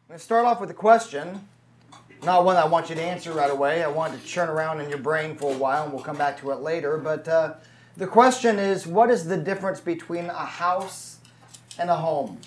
I'm going to start off with a question. Not one I want you to answer right away. I want it to churn around in your brain for a while, and we'll come back to it later. But the question is, what is the difference between a house and a home?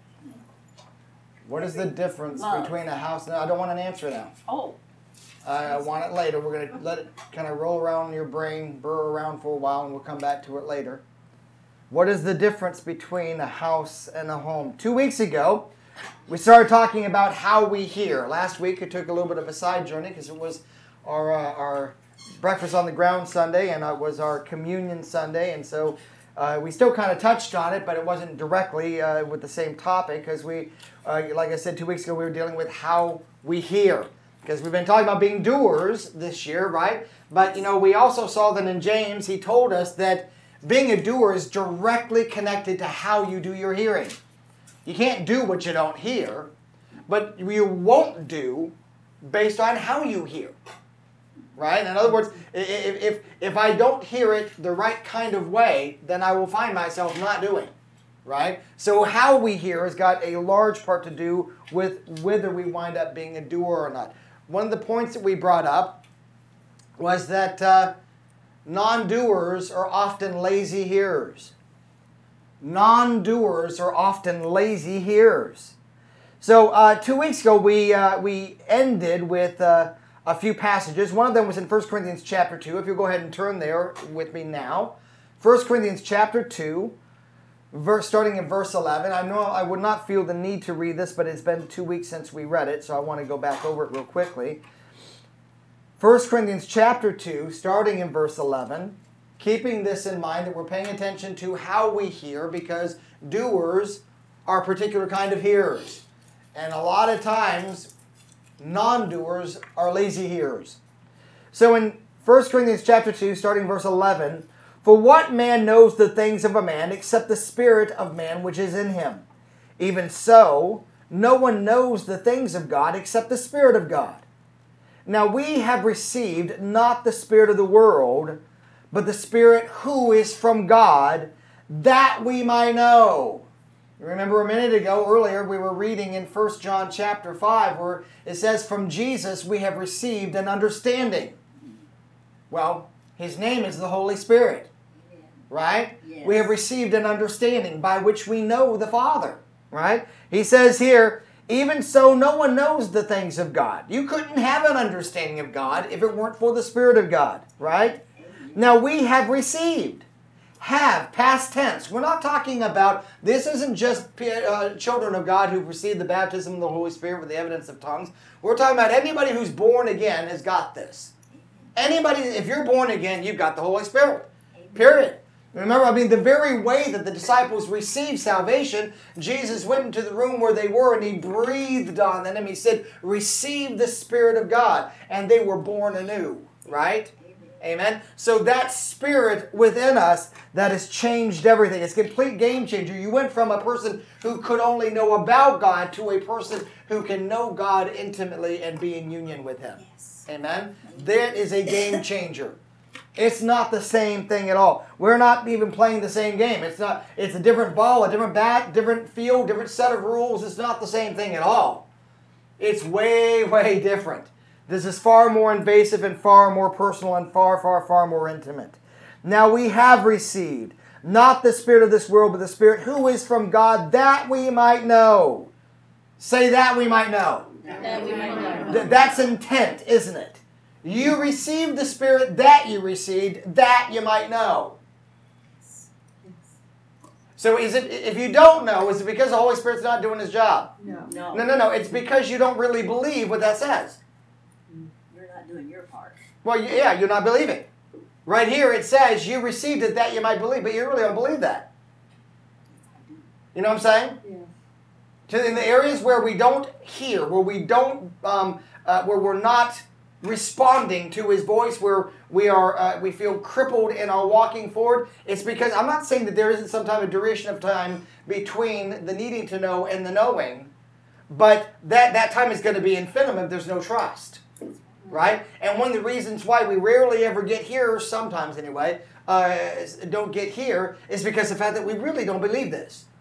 What is the difference between a house and I don't want an answer now. Oh. I want it later. We're going to let it kind of roll around in your brain, burr around for a while, and we'll come back to it later. What is the difference between a house and a home? 2 weeks ago, we started talking about how we hear. Last week, it took a little bit of a side journey because it was our Breakfast on the Ground Sunday, and it was our Communion Sunday, and so we still kind of touched on it, but it wasn't directly with the same topic because we, like I said 2 weeks ago, we were dealing with how we hear. Because we've been talking about being doers this year, right? But, we also saw that in James, he told us that being a doer is directly connected to how you do your hearing. You can't do what you don't hear, but you won't do based on how you hear, right? In other words, if I don't hear it the right kind of way, then I will find myself not doing, right? So how we hear has got a large part to do with whether we wind up being a doer or not. One of the points that we brought up was that non-doers are often lazy hearers. Non-doers are often lazy hearers. So 2 weeks ago, we ended with a few passages. One of them was in 1 Corinthians chapter 2. If you'll go ahead and turn there with me now. 1 Corinthians chapter 2, starting in verse 11. I know I would not feel the need to read this, but it's been 2 weeks since we read it, so I want to go back over it real quickly. 1 Corinthians chapter 2, starting in verse 11. Keeping this in mind that we're paying attention to how we hear, because doers are a particular kind of hearers. And a lot of times, non-doers are lazy hearers. So in 1 Corinthians chapter 2, starting verse 11, "For what man knows the things of a man except the spirit of man which is in him? Even so, no one knows the things of God except the Spirit of God. Now we have received not the spirit of the world, but the Spirit who is from God, that we might know." You remember a minute ago, earlier, we were reading in 1 John chapter 5, where it says, "From Jesus we have received an understanding." Well, His name is the Holy Spirit, right? Yes. We have received an understanding by which we know the Father, right? He says here, "Even so, no one knows the things of God." You couldn't have an understanding of God if it weren't for the Spirit of God, right? Now we have received. Have, past tense. We're not talking about, this isn't just children of God who've received the baptism of the Holy Spirit with the evidence of tongues. We're talking about anybody who's born again has got this. Anybody, if you're born again, you've got the Holy Spirit. Period. Remember, the very way that the disciples received salvation, Jesus went into the room where they were and He breathed on them. He said, "Receive the Spirit of God." And they were born anew, right? Amen. So that Spirit within us, that has changed everything. It's a complete game changer. You went from a person who could only know about God to a person who can know God intimately and be in union with Him. Yes. Amen. That is a game changer. It's not the same thing at all. We're not even playing the same game. It's a different ball, a different bat, different field, different set of rules. It's not the same thing at all. It's way, way different. This is far more invasive and far more personal and far, far, far more intimate. Now we have received not the spirit of this world, but the Spirit who is from God, that we might know. Say, that we might know. That we might know. That's intent, isn't it? You received the Spirit that you received, that you might know. So if you don't know, is it because the Holy Spirit's not doing His job? No. No. It's because you don't really believe what that says. You're not doing your part. Well, yeah, you're not believing. Right here it says you received it that you might believe, but you really don't believe that. You know what I'm saying? Yeah. In the areas where we don't hear, where we don't, where we're not responding to His voice, where we feel crippled in our walking forward, it's because I'm not saying that there isn't some type of duration of time between the needing to know and the knowing, but that time is going to be infinite if there's no trust, right? And one of the reasons why we rarely ever get here, sometimes anyway, don't get here, is because of the fact that we really don't believe this.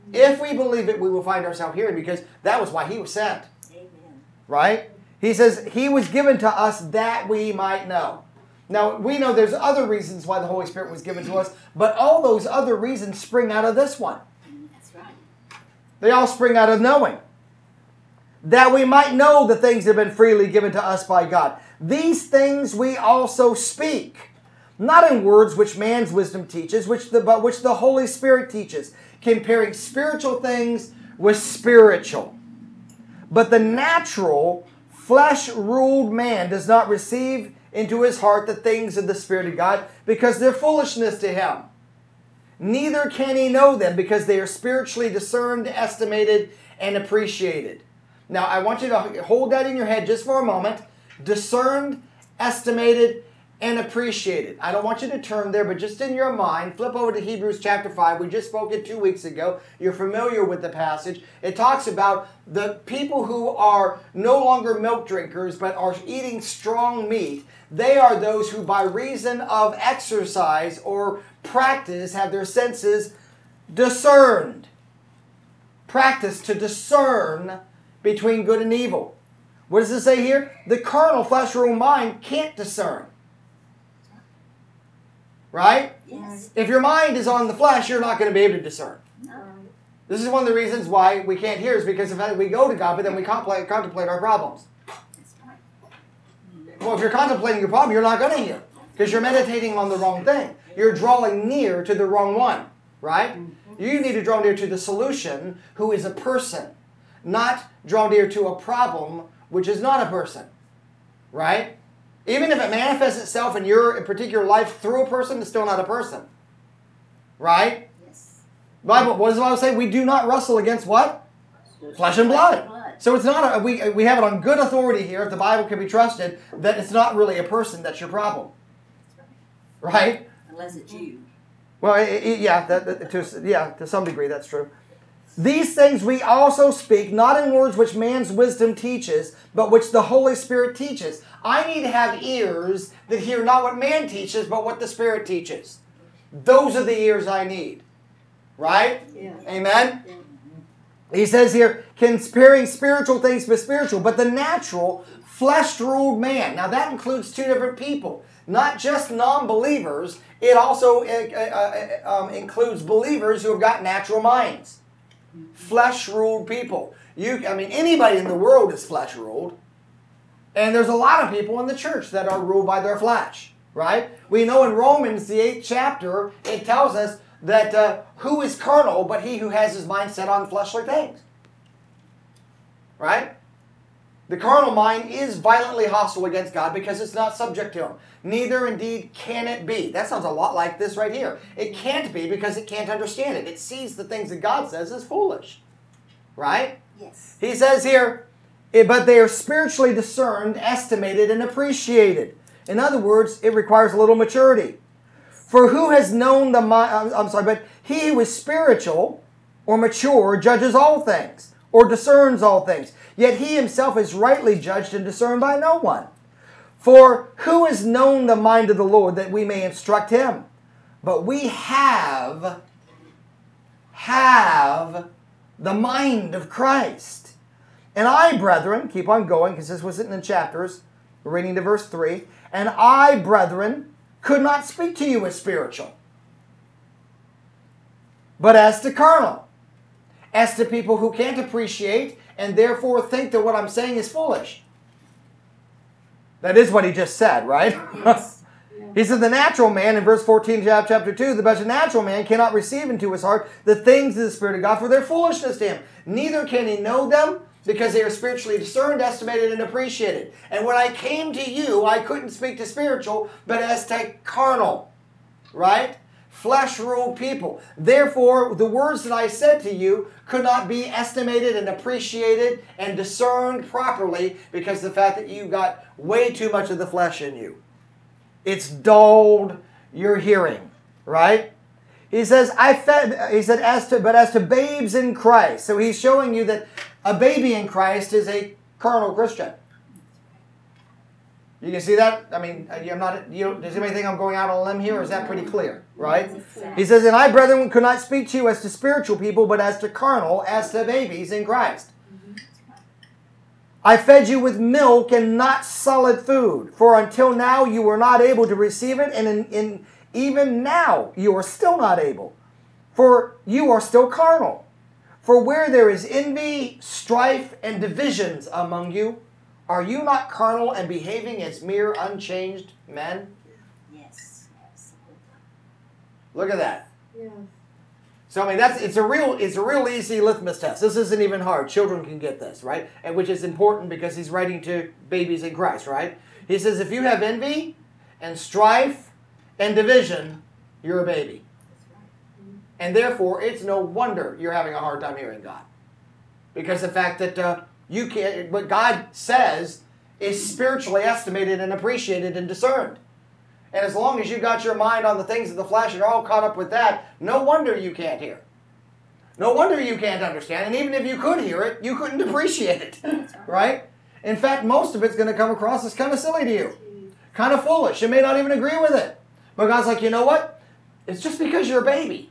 If we believe it, we will find ourselves hearing, because that was why he was sent. Amen. Right? He says he was given to us that we might know. Now, we know there's other reasons why the Holy Spirit was given to us, but all those other reasons spring out of this one. That's right. They all spring out of knowing. That we might know the things that have been freely given to us by God. These things we also speak, not in words which man's wisdom teaches, but which the Holy Spirit teaches, comparing spiritual things with spiritual. But the natural, flesh-ruled man does not receive into his heart the things of the Spirit of God, because they're foolishness to him. Neither can he know them, because they are spiritually discerned, estimated, and appreciated. Now, I want you to hold that in your head just for a moment. Discerned, estimated, and appreciated. I don't want you to turn there, but just in your mind, flip over to Hebrews chapter 5. We just spoke it 2 weeks ago. You're familiar with the passage. It talks about the people who are no longer milk drinkers, but are eating strong meat. They are those who, by reason of exercise or practice, have their senses discerned. Practice to discern between good and evil. What does it say here? The carnal, flesh-ruled mind can't discern. Right? Yes. If your mind is on the flesh, you're not going to be able to discern. No. This is one of the reasons why we can't hear, is because if we go to God, but then we contemplate our problems. That's right. Well, if you're contemplating your problem, you're not going to hear, because you're meditating on the wrong thing. You're drawing near to the wrong one. Right? You need to draw near to the solution, who is a person, not draw near to a problem, which is not a person. Right? Even if it manifests itself in your particular life through a person, it's still not a person. Right? Yes. Bible, what does the Bible say? We do not wrestle against what? Flesh and blood. So it's not we have it on good authority here, if the Bible can be trusted, that it's not really a person that's your problem. Right? Unless it's you. Well, to some degree that's true. These things we also speak, not in words which man's wisdom teaches, but which the Holy Spirit teaches. I need to have ears that hear not what man teaches, but what the Spirit teaches. Those are the ears I need. Right? Yeah. Amen? Yeah. He says here, comparing spiritual things with spiritual, but the natural, flesh-ruled man. Now that includes two different people. Not just non-believers. It also includes believers who have got natural minds. Flesh-ruled people. Anybody in the world is flesh-ruled. And there's a lot of people in the church that are ruled by their flesh. Right? We know in Romans, the 8th chapter, it tells us that who is carnal but he who has his mind set on fleshly things. Right? The carnal mind is violently hostile against God because it's not subject to Him. Neither indeed can it be. That sounds a lot like this right here. It can't be because it can't understand it. It sees the things that God says as foolish. Right? Yes. He says here, but they are spiritually discerned, estimated, and appreciated. In other words, it requires a little maturity. For who has known the mind, but he who is spiritual or mature judges all things, or discerns all things. Yet he himself is rightly judged and discerned by no one. For who has known the mind of the Lord that we may instruct him? But we have the mind of Christ. And I, brethren, keep on going because this was in the chapters. We're reading to verse 3. And I, brethren, could not speak to you as spiritual, but as to carnal, as to people who can't appreciate and therefore think that what I'm saying is foolish. That is what he just said, right? Yes. He said the natural man, in verse 14 chapter 2, the natural man cannot receive into his heart the things of the Spirit of God, for their foolishness to him. Neither can he know them, because they are spiritually discerned, estimated, and appreciated. And when I came to you, I couldn't speak to spiritual, but as to carnal, right? Flesh-ruled people. Therefore, the words that I said to you could not be estimated and appreciated and discerned properly because of the fact that you got way too much of the flesh in you. It's dulled your hearing, right? He says, as to babes in Christ. So he's showing you that a baby in Christ is a carnal Christian. You can see that? I mean, I'm not. Does anybody think I'm going out on a limb here, or is that pretty clear? Right? He says, "And I, brethren, could not speak to you as to spiritual people, but as to carnal, as to babies in Christ. I fed you with milk and not solid food, for until now you were not able to receive it, and even now you are still not able, for you are still carnal. For where there is envy, strife, and divisions among you, are you not carnal and behaving as mere unchanged men?" Yes, absolutely. Look at that. Yeah. So I mean, it's a real easy litmus test. This isn't even hard. Children can get this, right? And which is important because he's writing to babies in Christ, right? He says, if you have envy and strife and division, you're a baby. And therefore, it's no wonder you're having a hard time hearing God. Because the fact that you can't, what God says is spiritually estimated and appreciated and discerned. And as long as you got your mind on the things of the flesh and you're all caught up with that, no wonder you can't hear. No wonder you can't understand. And even if you could hear it, you couldn't appreciate it. Right? In fact, most of it's going to come across as kind of silly to you. Kind of foolish. You may not even agree with it. But God's like, you know what? It's just because you're a baby.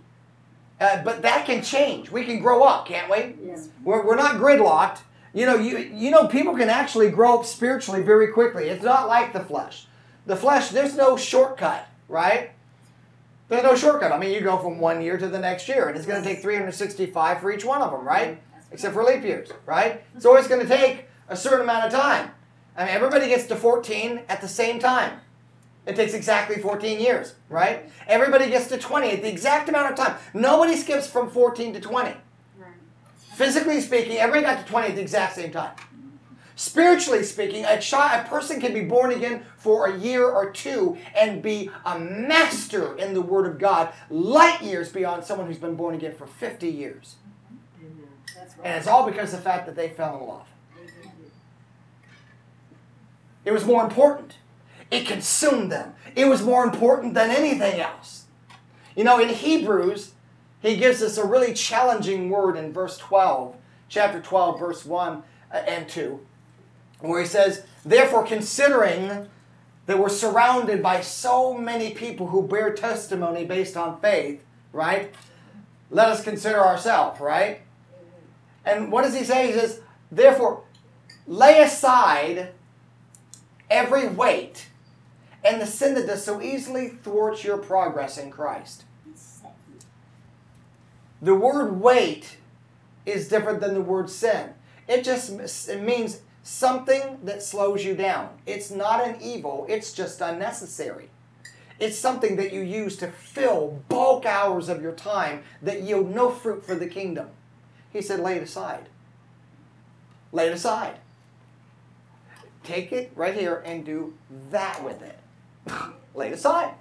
But that can change. We can grow up, can't we? Yes. We're not gridlocked. You know, people can actually grow up spiritually very quickly. It's not like the flesh. The flesh, there's no shortcut, right? There's no shortcut. I mean, you go from 1 year to the next year, and it's going to take 365 for each one of them, right? Except for leap years, right? It's always going to take a certain amount of time. I mean, everybody gets to 14 at the same time. It takes exactly 14 years, right? Everybody gets to 20 at the exact amount of time. Nobody skips from 14 to 20. Right. Physically speaking, everybody got to 20 at the exact same time. Spiritually speaking, a person can be born again for a year or two and be a master in the Word of God, light years beyond someone who's been born again for 50 years. Amen. That's right. And it's all because of the fact that they fell in love. It was more important. It consumed them. It was more important than anything else. You know, in Hebrews, he gives us a really challenging word in verse 12, chapter 12, verse 1 and 2, where he says, "Therefore, considering that we're surrounded by so many people who bear testimony based on faith," right? Let us consider ourselves, right? And what does he say? He says, "Therefore, lay aside every weight and the sin that does so easily thwart your progress in Christ." The word weight is different than the word sin. It means something that slows you down. It's not an evil, it's just unnecessary. It's something that you use to fill bulk hours of your time that yield no fruit for the kingdom. He said, lay it aside. Lay it aside. Take it right here and do that with it. Lay it aside.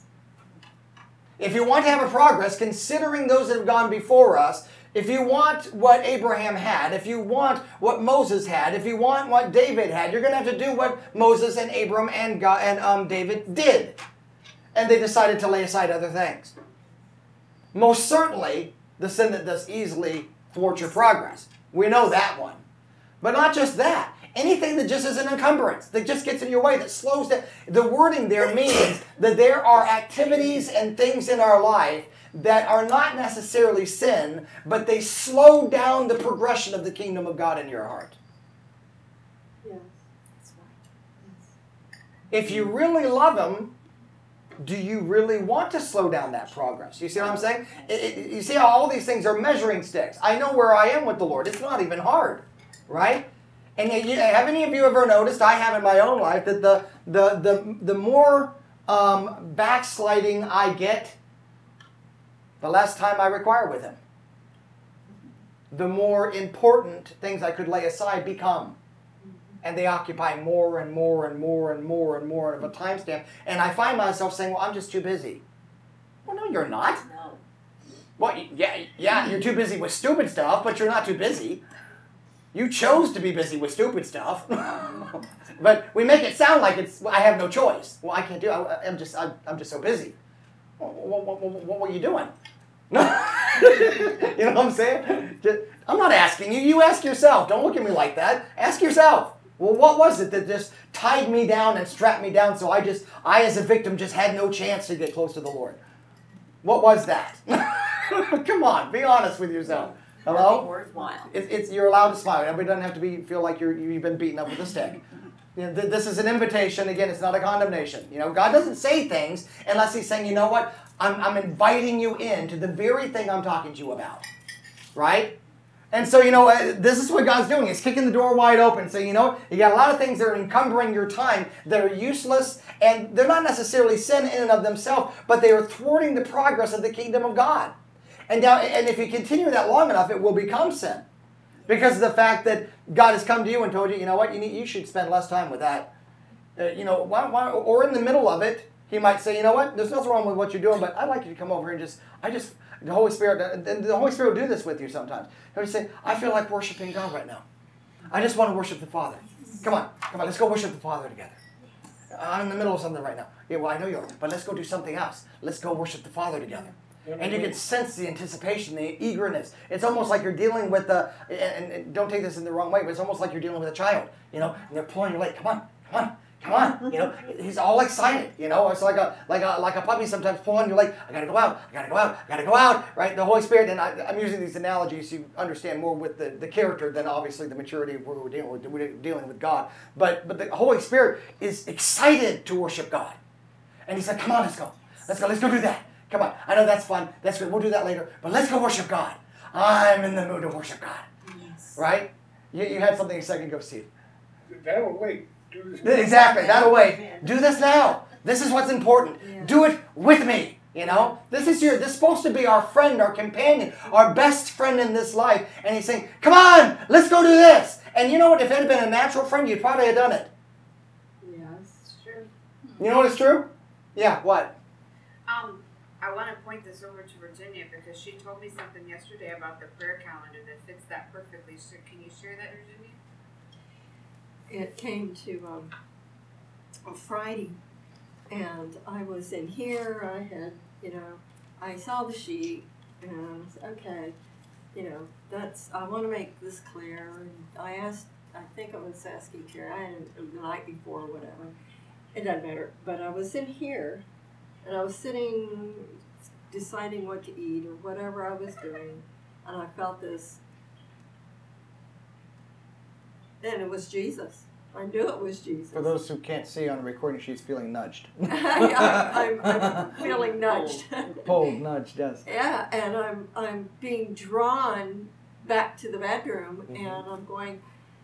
If you want to have a progress, considering those that have gone before us, if you want what Abraham had, if you want what Moses had, if you want what David had, you're going to have to do what Moses and Abram and God and David did. And they decided to lay aside other things. Most certainly, the sin that does easily thwart your progress. We know that one. But not just that. Anything that just is an encumbrance, that just gets in your way, that slows down. The wording there means that there are activities and things in our life that are not necessarily sin, but they slow down the progression of the kingdom of God in your heart. Yes. That's right. If you really love Him, do you really want to slow down that progress? You see what I'm saying? You see how all these things are measuring sticks. I know where I am with the Lord. It's not even hard, right? And have any of you ever noticed, I have in my own life, that the more backsliding I get, the less time I require with Him. The more important things I could lay aside become. And they occupy more and more and more and more and more of a time stamp. And I find myself saying, well, I'm just too busy. Well, no, you're not. No. Well, yeah, you're too busy with stupid stuff, but you're not too busy. You chose to be busy with stupid stuff. But we make it sound like I have no choice. Well, I can't do it. I'm just so busy. What were you doing? You know what I'm saying? I'm not asking you. You ask yourself. Don't look at me like that. Ask yourself. Well, what was it that just tied me down and strapped me down so I as a victim just had no chance to get close to the Lord? What was that? Come on, be honest with yourself. Hello? Worthwhile. You're allowed to smile. Everybody doesn't have to feel like you've been beaten up with a stick. This is an invitation. Again, it's not a condemnation. God doesn't say things unless He's saying, you know what? I'm inviting you into the very thing I'm talking to you about. Right? And so, this is what God's doing. He's kicking the door wide open. So, you got a lot of things that are encumbering your time that are useless, and they're not necessarily sin in and of themselves, but they are thwarting the progress of the kingdom of God. And if you continue that long enough, it will become sin. Because of the fact that God has come to you and told you, you know what, you should spend less time with that. Or in the middle of it, He might say, you know what, there's nothing wrong with what you're doing, but I'd like you to come over and the Holy Spirit will do this with you sometimes. He'll say, I feel like worshiping God right now. I just want to worship the Father. Come on, let's go worship the Father together. I'm in the middle of something right now. Yeah, well, I know you are, but let's go do something else. Let's go worship the Father together. And you can sense the anticipation, the eagerness. It's almost like you're dealing with and don't take this in the wrong way, but it's almost like you're dealing with a child, and they're pulling your leg. Come on. He's all excited. It's like a puppy sometimes pulling your leg. I gotta go out. Right? The Holy Spirit, and I'm using these analogies so you understand more with the character than obviously the maturity of what we're dealing with. We're dealing with God. But the Holy Spirit is excited to worship God, and He's like, come on, let's go do that. Come on, I know that's fun. That's good. We'll do that later. But let's go worship God. I'm in the mood to worship God. Yes. Right? You had something a second ago, Steve. That'll wait. Do this now. Exactly. That'll wait. Do this now. This is what's important. Yeah. Do it with me. This is supposed to be our friend, our companion, our best friend in this life. And He's saying, come on, let's go do this. And you know what? If it had been a natural friend, you'd probably have done it. Yes, true. You know what is true? Yeah, what? I want to point this over to Virginia because she told me something yesterday about the prayer calendar that fits that perfectly. So can you share that, Virginia? It came to a Friday, and I was in here. I had, I saw the sheet, and I said, okay, I want to make this clear. And I think I was asking Terry, the night before or whatever. It doesn't matter. But I was in here, and I was sitting, deciding what to eat or whatever I was doing, and I felt this. And it was Jesus. I knew it was Jesus. For those who can't see on the recording, she's feeling nudged. I'm feeling nudged. Pulled, nudged, yes. Yeah, and I'm being drawn back to the bedroom, and I'm going,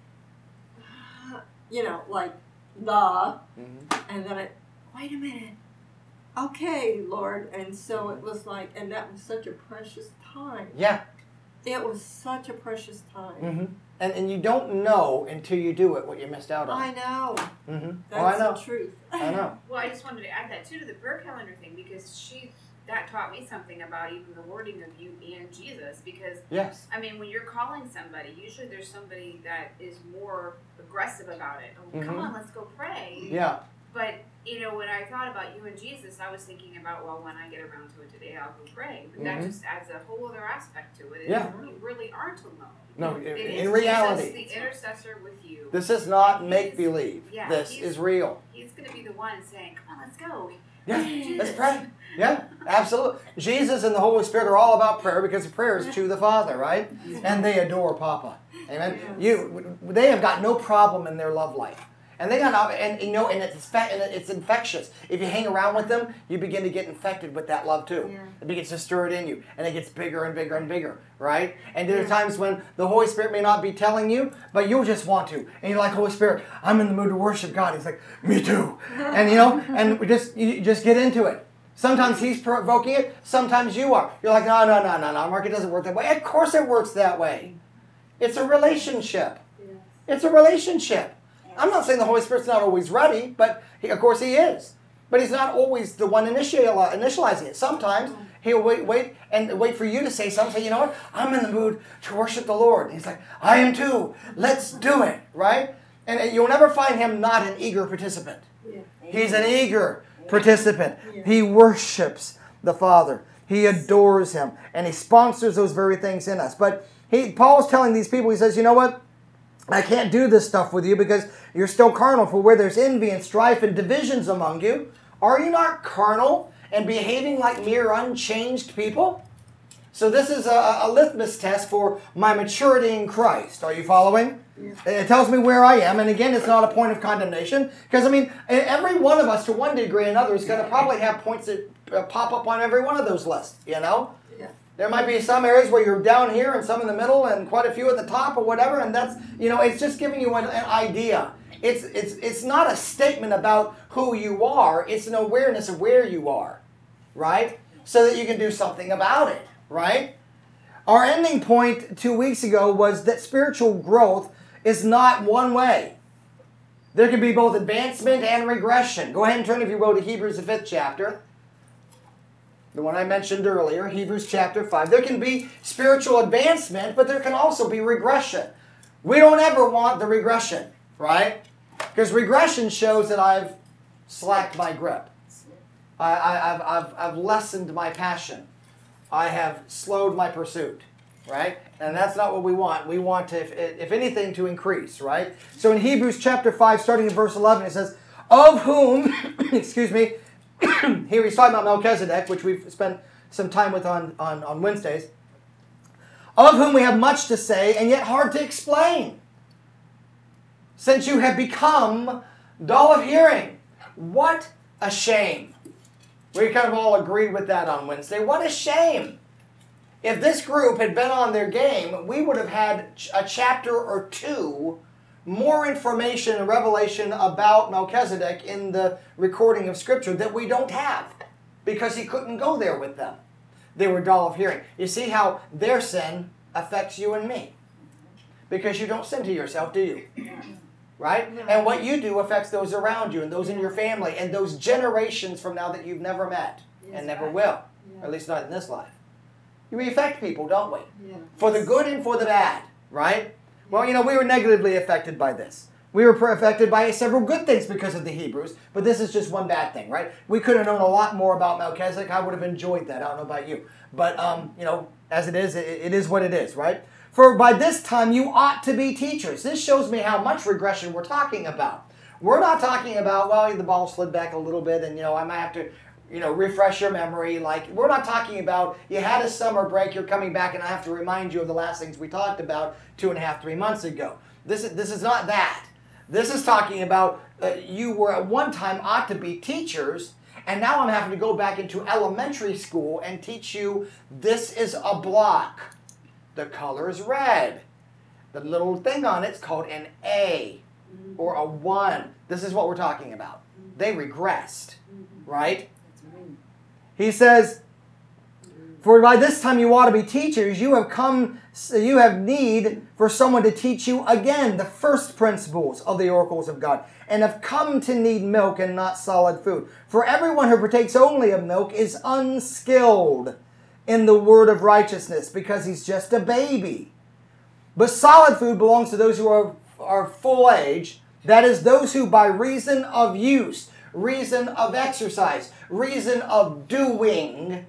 like, and then wait a minute. Okay, Lord. And so it was like, and that was such a precious time. Yeah. It was such a precious time. Mm-hmm. And you don't know until you do it what you missed out on. I know. Mm-hmm. That's I know. the truth. I know. Well, I just wanted to add that too to the prayer calendar thing because that taught me something about even the wording of you and Jesus because Yes. I mean when you're calling somebody, usually there's somebody that is more aggressive about it. Oh, come on, let's go pray. Yeah. But when I thought about you and Jesus, I was thinking about, well, when I get around to it today, I'll go pray. But that just adds a whole other aspect to it. Yeah. You really aren't alone. No, It in is reality. Jesus, the intercessor with you. This is not make-believe. Yeah, This is real. He's going to be the one saying, come on, let's go. Yeah, let's pray. Yeah, absolutely. Jesus and the Holy Spirit are all about prayer because prayer is to the Father, right? And they adore Papa. Amen. They have got no problem in their love life. And they got and it's infectious. If you hang around with them, you begin to get infected with that love too. Yeah. It begins to stir it in you, and it gets bigger and bigger and bigger, right? And there are times when the Holy Spirit may not be telling you, but you'll just want to, and you're like, Holy Spirit, I'm in the mood to worship God. He's like, me too, and and you just get into it. Sometimes He's provoking it, sometimes you are. You're like, no, Mark, it doesn't work that way. Of course, it works that way. It's a relationship. Yes. It's a relationship. I'm not saying the Holy Spirit's not always ready, but of course He is. But He's not always the one initializing it. Sometimes He'll wait for you to say something. Say, you know what? I'm in the mood to worship the Lord. And He's like, I am too. Let's do it, right? And you'll never find Him not an eager participant. Yeah. He's an eager participant. Yeah. He worships the Father. He adores Him. And He sponsors those very things in us. But Paul's telling these people, he says, you know what? I can't do this stuff with you because you're still carnal. For where there's envy and strife and divisions among you, are you not carnal and behaving like mere unchanged people? So this is a litmus test for my maturity in Christ. Are you following? Yeah. It tells me where I am. And again, it's not a point of condemnation. Because, I mean, every one of us, to one degree or another, is going to probably have points that pop up on every one of those lists, you know? Yeah. There might be some areas where you're down here and some in the middle and quite a few at the top or whatever. And that's, you know, it's just giving you an idea. It's not a statement about who you are. It's an awareness of where you are, right? So that you can do something about it, right? Our ending point 2 weeks ago was that spiritual growth is not one way. There can be both advancement and regression. Go ahead and turn, if you will, to Hebrews, the 5th chapter. The one I mentioned earlier, Hebrews chapter 5. There can be spiritual advancement, but there can also be regression. We don't ever want the regression, right? Because regression shows that I've slacked my grip. I've lessened my passion. I have slowed my pursuit, right? And that's not what we want. We want to, if anything, to increase, right? So in Hebrews chapter 5, starting in verse 11, it says, of whom, excuse me, here he's talking about Melchizedek, which we've spent some time with on Wednesdays, of whom we have much to say and yet hard to explain, since you have become dull of hearing. What a shame. We kind of all agreed with that on Wednesday. What a shame. If this group had been on their game, we would have had a chapter or two more information and revelation about Melchizedek in the recording of Scripture that we don't have, because he couldn't go there with them. They were dull of hearing. You see how their sin affects you and me, because you don't sin to yourself, do you? Right? And what you do affects those around you and those in your family and those generations from now that you've never met and never will, or at least not in this life. We affect people, don't we? Yeah. For the good and for the bad, right? Well, you know, we were negatively affected by this. We were affected by several good things because of the Hebrews, but this is just one bad thing, right? We could have known a lot more about Melchizedek. I would have enjoyed that. I don't know about you. But, you know, as it is what it is, right? For by this time you ought to be teachers. This shows me how much regression we're talking about. We're not talking about, well, the ball slid back a little bit and, you know, I might have to, you know, refresh your memory. Like, we're not talking about you had a summer break, you're coming back, and I have to remind you of the last things we talked about 2.5, 3 months ago. This is not that. This is talking about you were at one time ought to be teachers, and now I'm having to go back into elementary school and teach you this is a block. The color is red. The little thing on it's called an A or a 1. This is what we're talking about. They regressed, right? He says, for by this time you ought to be teachers. You have need for someone to teach you again the first principles of the oracles of God, and have come to need milk and not solid food. For everyone who partakes only of milk is unskilled in the word of righteousness, because he's just a baby. But solid food belongs to those who are full age, that is, those who by reason of use, reason of exercise, reason of doing,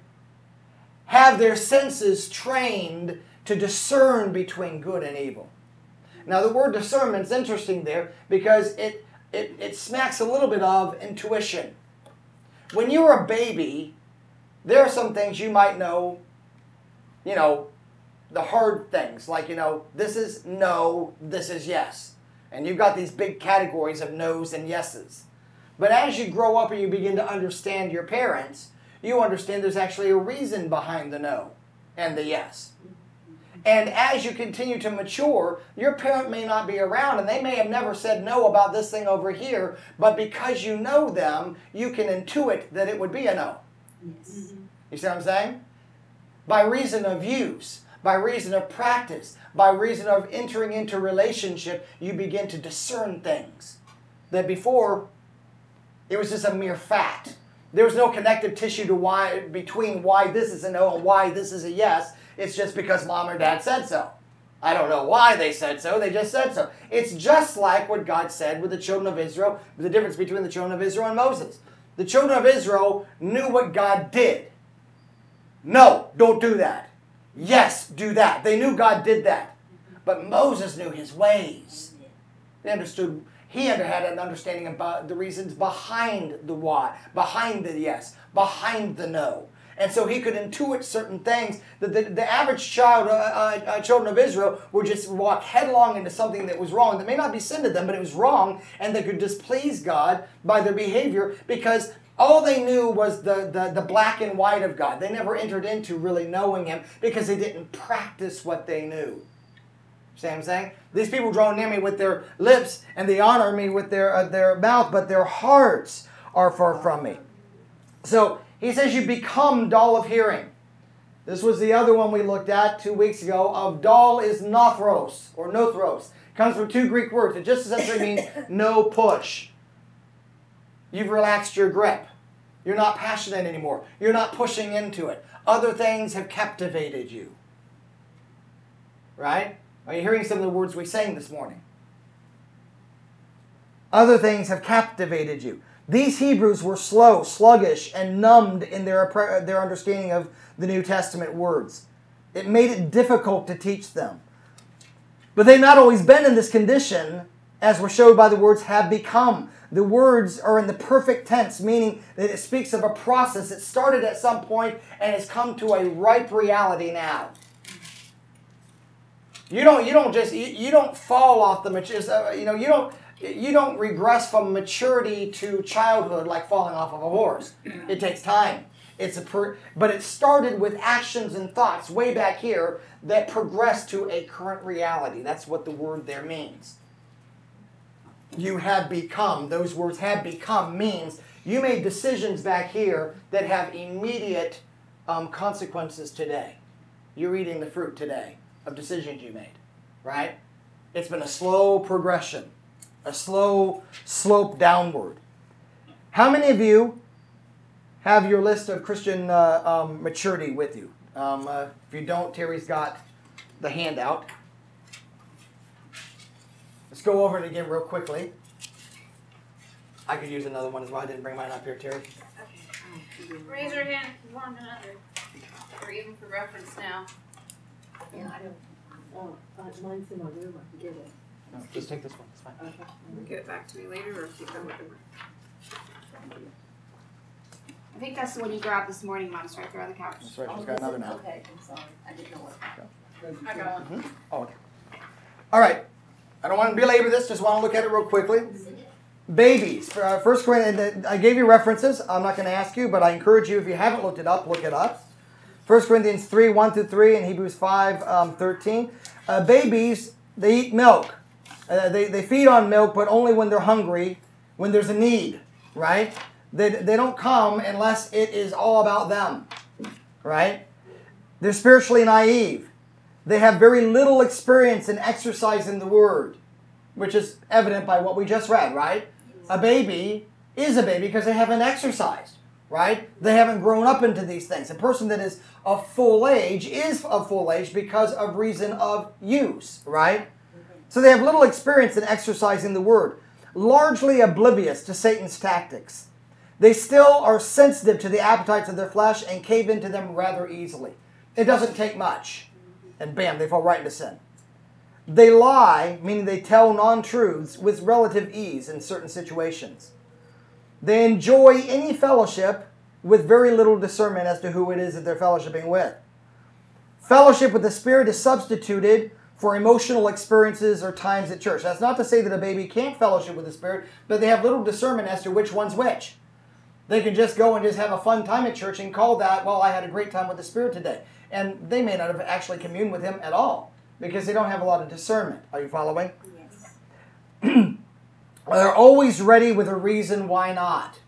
have their senses trained to discern between good and evil. Now the word discernment is interesting there because it smacks a little bit of intuition. When you're a baby, there are some things you might know, you know, the hard things, like, you know, this is no, this is yes. And you've got these big categories of no's and yeses. But as you grow up and you begin to understand your parents, you understand there's actually a reason behind the no and the yes. And as you continue to mature, your parent may not be around and they may have never said no about this thing over here, but because you know them, you can intuit that it would be a no. Yes. You see what I'm saying? By reason of use, by reason of practice, by reason of entering into relationship, you begin to discern things that before it was just a mere fact. There was no connective tissue to between why this is a no and why this is a yes. It's just because mom or dad said so. I don't know why they said so. They just said so. It's just like what God said with the children of Israel, the difference between the children of Israel and Moses. The children of Israel knew what God did. No, don't do that. Yes, do that. They knew God did that. But Moses knew his ways. He had an understanding about the reasons behind the why, behind the yes, behind the no. And so he could intuit certain things that the average children of Israel would just walk headlong into something that was wrong, that may not be sin to them, but it was wrong, and they could displease God by their behavior because all they knew was the black and white of God. They never entered into really knowing Him because they didn't practice what they knew. See what I'm saying? These people draw near me with their lips and they honor me with their mouth, but their hearts are far from me. So he says you become dull of hearing. This was the other one we looked at 2 weeks ago. Of dull is nothros or nothros. It comes from 2 Greek words. It just essentially means no push. You've relaxed your grip. You're not passionate anymore. You're not pushing into it. Other things have captivated you. Right? Are you hearing some of the words we sang this morning? Other things have captivated you. These Hebrews were slow, sluggish, and numbed in their understanding of the New Testament words. It made it difficult to teach them. But they've not always been in this condition, as were showed by the words have become. The words are in the perfect tense, meaning that it speaks of a process that started at some point and has come to a ripe reality now. You don't fall off the you don't regress from maturity to childhood like falling off of a horse. It takes time. But it started with actions and thoughts way back here that progressed to a current reality. That's what the word there means. You have become. Those words have become means you made decisions back here that have immediate consequences today. You're eating the fruit today of decisions you made, right? It's been a slow progression, a slow slope downward. How many of you have your list of Christian maturity with you? If you don't, Terry's got the handout. Let's go over it again real quickly. I could use another one as well. I didn't bring mine up here, Terry. Okay. Raise your hand if you want another. Or even for reference now. Yeah, I don't. Oh, mine's in my room. I can get it. No, just take this one. It's fine. Okay. Give it back to me later or keep it with you. I think that's the one you grabbed this morning, Mom. It's right there on the couch. That's right. She's got another now. Okay, I'm sorry. I didn't know what. I got one. Oh, okay. All right. I don't want to belabor this. Just want to look at it real quickly. Babies. First Corinthians. I gave you references. I'm not going to ask you, but I encourage you, if you haven't looked it up, look it up. 1 Corinthians 3, 1-3, and Hebrews 5, 13. Babies, they eat milk. They feed on milk, but only when they're hungry, when there's a need, right? They don't come unless it is all about them, right? They're spiritually naive. They have very little experience in exercising the word, which is evident by what we just read, right? A baby is a baby because they haven't exercised, right? They haven't grown up into these things. A person that is of full age is of full age because of reason of use, right? So they have little experience in exercising the word, largely oblivious to Satan's tactics. They still are sensitive to the appetites of their flesh and cave into them rather easily. It doesn't take much. And bam, they fall right into sin. They lie, meaning they tell non-truths, with relative ease in certain situations. They enjoy any fellowship with very little discernment as to who it is that they're fellowshipping with. Fellowship with the Spirit is substituted for emotional experiences or times at church. That's not to say that a baby can't fellowship with the Spirit, but they have little discernment as to which one's which. They can just go and just have a fun time at church and call that, well, I had a great time with the Spirit today. And they may not have actually communed with Him at all because they don't have a lot of discernment. Are you following? Yes. They're always ready with a reason why not.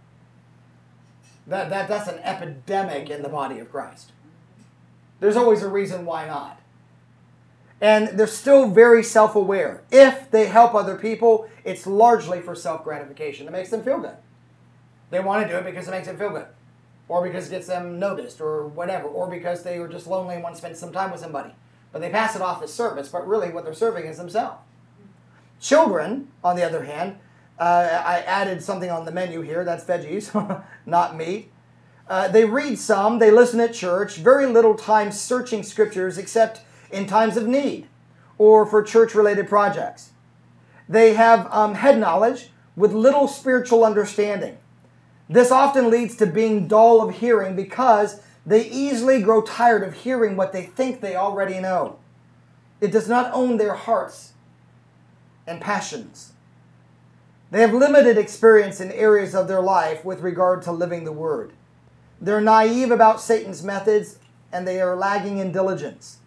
That's an epidemic in the body of Christ. There's always a reason why not. And they're still very self-aware. If they help other people, it's largely for self-gratification. It makes them feel good. They want to do it because it makes them feel good. Or because it gets them noticed or whatever. Or because they were just lonely and want to spend some time with somebody. But they pass it off as service, but really what they're serving is themselves. Children, on the other hand, I added something on the menu here. That's veggies, not meat. They read some. They listen at church. Very little time searching scriptures except in times of need. or for church-related projects. They have head knowledge with little spiritual understanding. This often leads to being dull of hearing because they easily grow tired of hearing what they think they already know. It does not own their hearts and passions. They have limited experience in areas of their life with regard to living the Word. They're naive about Satan's methods, and they are lagging in diligence.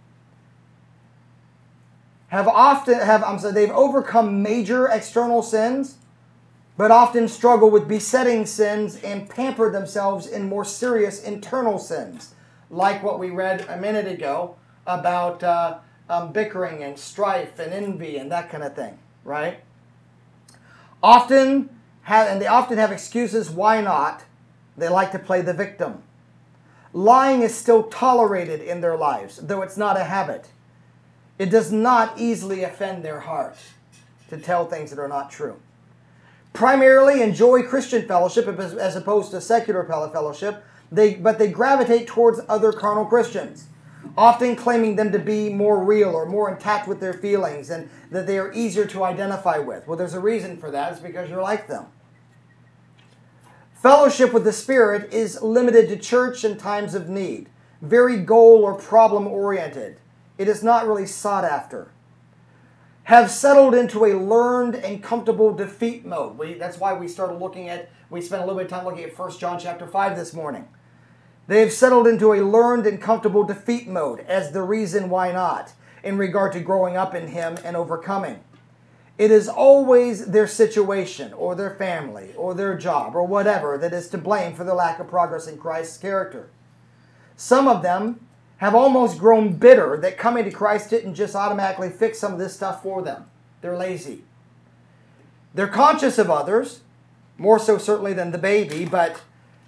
They've overcome major external sins, but often struggle with besetting sins and pamper themselves in more serious internal sins, like what we read a minute ago about bickering and strife and envy and that kind of thing, right? They often have excuses why not. They like to play the victim. Lying is still tolerated in their lives, though it's not a habit. It does not easily offend their heart to tell things that are not true. Primarily enjoy Christian fellowship as opposed to secular fellowship, but they gravitate towards other carnal Christians, often claiming them to be more real or more intact with their feelings and that they are easier to identify with. Well, there's a reason for that. It's because you're like them. Fellowship with the Spirit is limited to church in times of need, very goal or problem oriented. It is not really sought after. Have settled into a learned and comfortable defeat mode. That's why we spent a little bit of time looking at 1 John chapter 5 this morning. They have settled into a learned and comfortable defeat mode as the reason why not in regard to growing up in Him and overcoming. It is always their situation or their family or their job or whatever that is to blame for the lack of progress in Christ's character. Some of them have almost grown bitter that coming to Christ didn't just automatically fix some of this stuff for them. They're lazy. They're conscious of others, more so certainly than the baby, but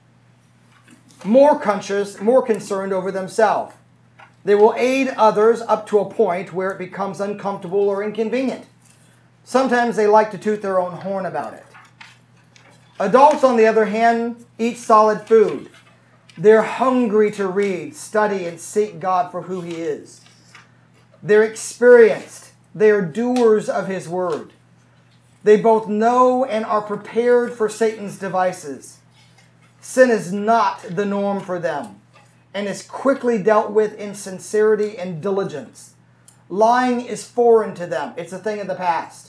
more conscious, more concerned over themselves. They will aid others up to a point where it becomes uncomfortable or inconvenient. Sometimes they like to toot their own horn about it. Adults, on the other hand, eat solid food. They're hungry to read, study, and seek God for who He is. They're experienced. They are doers of His Word. They both know and are prepared for Satan's devices. Sin is not the norm for them and is quickly dealt with in sincerity and diligence. Lying is foreign to them. It's a thing of the past.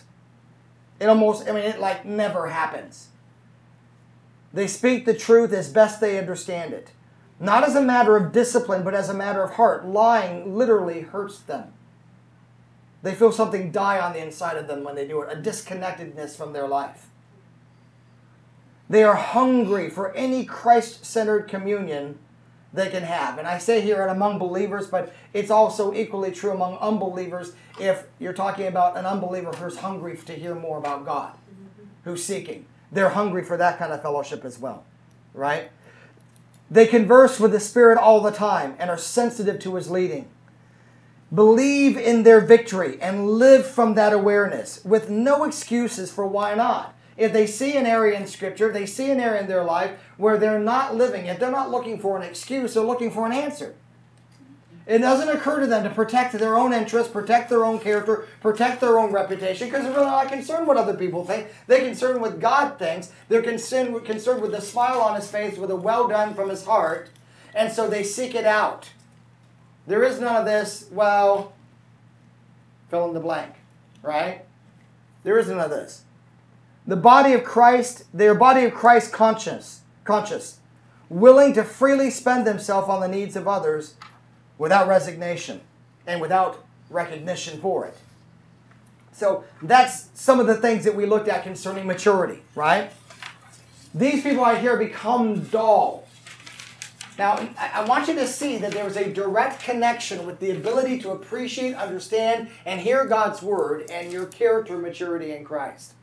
It never happens. They speak the truth as best they understand it. Not as a matter of discipline, but as a matter of heart. Lying literally hurts them. They feel something die on the inside of them when they do it, a disconnectedness from their life. They are hungry for any Christ-centered communion they can have. And I say here among believers, but it's also equally true among unbelievers if you're talking about an unbeliever who's hungry to hear more about God, who's seeking. They're hungry for that kind of fellowship as well, right? They converse with the Spirit all the time and are sensitive to His leading. Believe in their victory and live from that awareness with no excuses for why not. If they see an area in Scripture, they see an area in their life where they're not living it, they're not looking for an excuse, they're looking for an answer. It doesn't occur to them to protect their own interests, protect their own character, protect their own reputation, because they're really not concerned what other people think. They're concerned with God thinks. They're concerned with a smile on His face, with a well done from His heart, and so they seek it out. There is none of this, well, fill in the blank, right? There is none of this. The body of Christ, they are body of Christ conscious, willing to freely spend themselves on the needs of others without resignation and without recognition for it. So that's some of the things that we looked at concerning maturity, right? These people right here become dull. Now, I want you to see that there is a direct connection with the ability to appreciate, understand, and hear God's Word and your character maturity in Christ.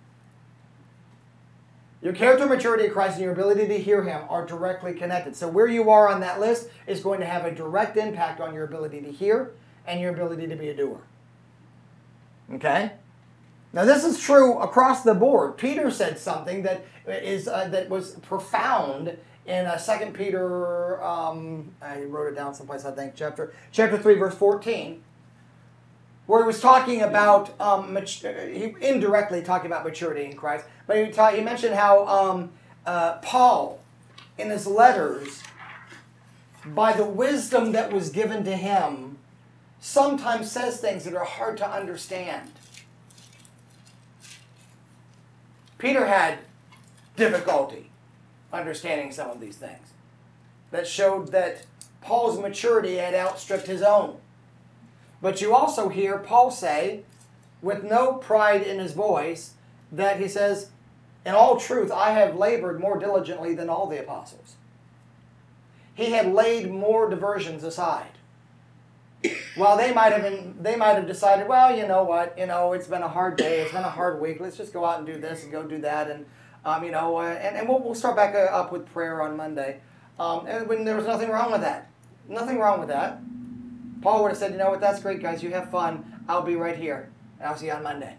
Your character maturity in Christ and your ability to hear Him are directly connected. So where you are on that list is going to have a direct impact on your ability to hear and your ability to be a doer. Okay? Now this is true across the board. Peter said something that was profound in 2 Peter, I wrote it down someplace I think, chapter 3 verse 14. where he was talking about, he indirectly talking about maturity in Christ, but he mentioned how Paul, in his letters, by the wisdom that was given to him, sometimes says things that are hard to understand. Peter had difficulty understanding some of these things. That showed that Paul's maturity had outstripped his own. But you also hear Paul say, with no pride in his voice, that he says, in all truth, I have labored more diligently than all the apostles. He had laid more diversions aside. While they might have decided, well, you know what, it's been a hard day, it's been a hard week, let's just go out and do this and go do that, and and we'll start back up with prayer on Monday. And when there was nothing wrong with that. Nothing wrong with that. Paul would have said, you know what, that's great, guys, you have fun, I'll be right here, and I'll see you on Monday.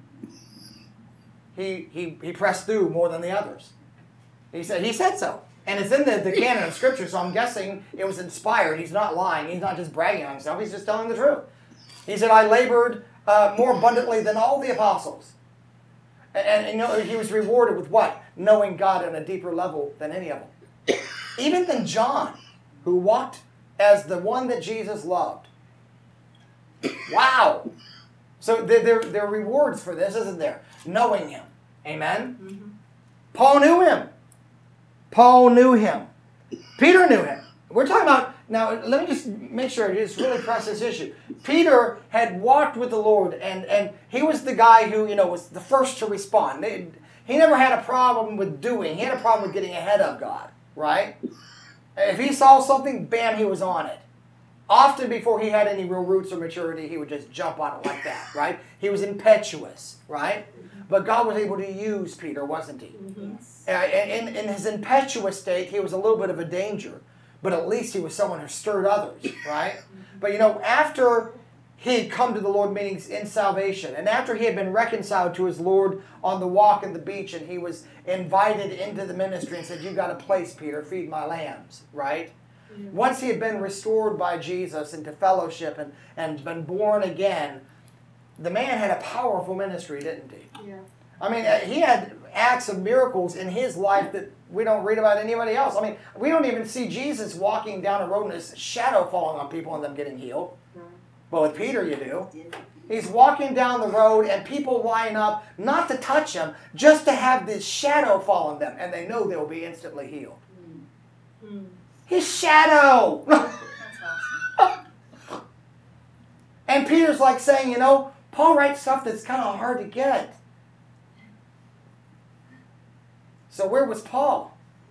He pressed through more than the others. He said so. And it's in the canon of Scripture, so I'm guessing it was inspired. He's not lying. He's not just bragging on himself. He's just telling the truth. He said, I labored more abundantly than all the apostles. And he was rewarded with what? Knowing God on a deeper level than any of them. Even than John, who walked as the one that Jesus loved. Wow. So there are rewards for this, isn't there? Knowing him. Amen? Mm-hmm. Paul knew him. Paul knew him. Peter knew him. We're talking about, now let me just make sure I just really press this issue. Peter had walked with the Lord, and he was the guy who, was the first to respond. He never had a problem with doing. He had a problem with getting ahead of God, right? If he saw something, bam, he was on it. Often before he had any real roots or maturity, he would just jump on it like that, right? He was impetuous, right? But God was able to use Peter, wasn't he? Mm-hmm. In his impetuous state, he was a little bit of a danger. But at least he was someone who stirred others, right? But after he had come to the Lord meetings in salvation, and after he had been reconciled to his Lord on the walk and the beach, and he was invited into the ministry and said, you got a place, Peter, feed my lambs, right? Yeah. Once he had been restored by Jesus into fellowship and been born again, the man had a powerful ministry, didn't he? Yeah. I mean, he had acts of miracles in his life that we don't read about anybody else. I mean, we don't even see Jesus walking down a road and his shadow falling on people and them getting healed. But with Peter, you do. He's walking down the road and people line up not to touch him, just to have this shadow fall on them. And they know they'll be instantly healed. His shadow! That's awesome. And Peter's like saying, Paul writes stuff that's kind of hard to get. So where was Paul?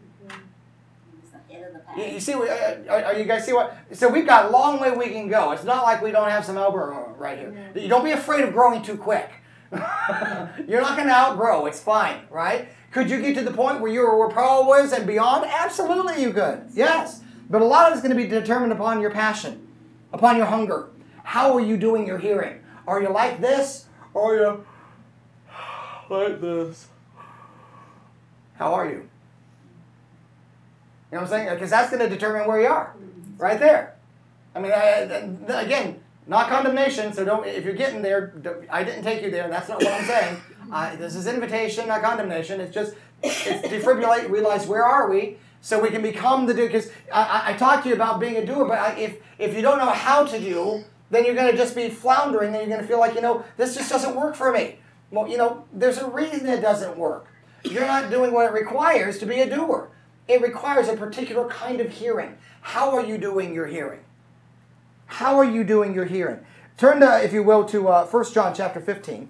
You see, are you guys see what? So we've got a long way we can go. It's not like we don't have some elbow right here. You don't be afraid of growing too quick. You're not going to outgrow. It's fine, right? Could you get to the point where you were where Paul was and beyond? Absolutely you could. Yes. But a lot of it's going to be determined upon your passion, upon your hunger. How are you doing your hearing? Are you like this? Or are you like this? How are you? You know what I'm saying? Because that's going to determine where you are. Right there. I mean, again, not condemnation, so don't. If you're getting there, I didn't take you there. That's not what I'm saying. This is invitation, not condemnation. It's defibrillate, realize where are we, so we can become the doer. Because I talked to you about being a doer, but if you don't know how to do, then you're going to just be floundering, and you're going to feel like, this just doesn't work for me. Well, there's a reason it doesn't work. You're not doing what it requires to be a doer. It requires a particular kind of hearing. How are you doing your hearing? How are you doing your hearing? Turn to, if you will, to 1 John chapter 15.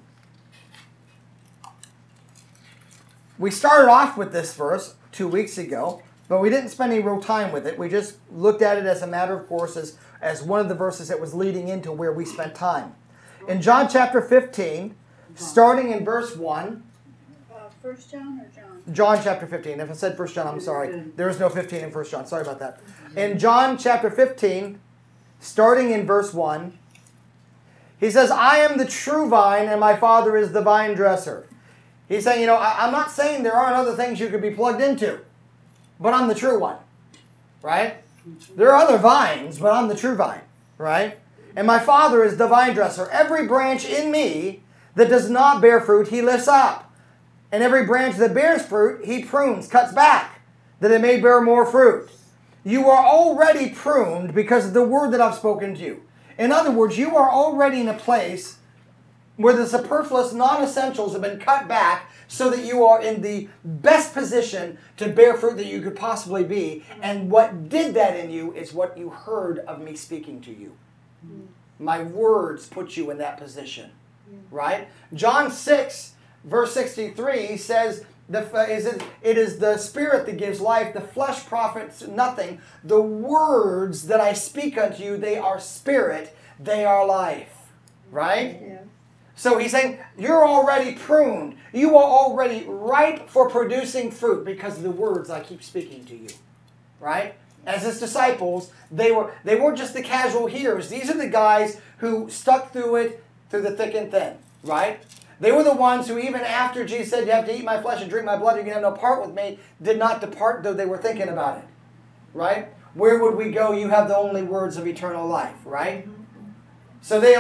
We started off with this verse 2 weeks ago, but we didn't spend any real time with it. We just looked at it as a matter of course, as one of the verses that was leading into where we spent time. In John chapter 15, starting in verse 1. 1 John or John? John chapter 15. If I said 1 John, I'm sorry. There is no 15 in 1 John. Sorry about that. In John chapter 15, starting in verse 1, he says, I am the true vine and my Father is the vine dresser. He's saying, I'm not saying there aren't other things you could be plugged into, but I'm the true one, right? There are other vines, but I'm the true vine, right? And my Father is the vine dresser. Every branch in me that does not bear fruit, he lifts up. And every branch that bears fruit, he prunes, cuts back, that it may bear more fruit. You are already pruned because of the word that I've spoken to you. In other words, you are already in a place where the superfluous non-essentials have been cut back so that you are in the best position to bear fruit that you could possibly be. And what did that in you is what you heard of me speaking to you. My words put you in that position. Right? John 6, verse 63 says, it is the spirit that gives life, the flesh profits nothing. The words that I speak unto you, they are spirit, they are life. Right? Yeah. So he's saying, you're already pruned. You are already ripe for producing fruit because of the words I keep speaking to you. Right? As his disciples, they weren't just the casual hearers. These are the guys who stuck through it, through the thick and thin. Right? They were the ones who, even after Jesus said, you have to eat my flesh and drink my blood, you can have no part with me, did not depart, though they were thinking about it. Right? Where would we go? You have the only words of eternal life. Right? So they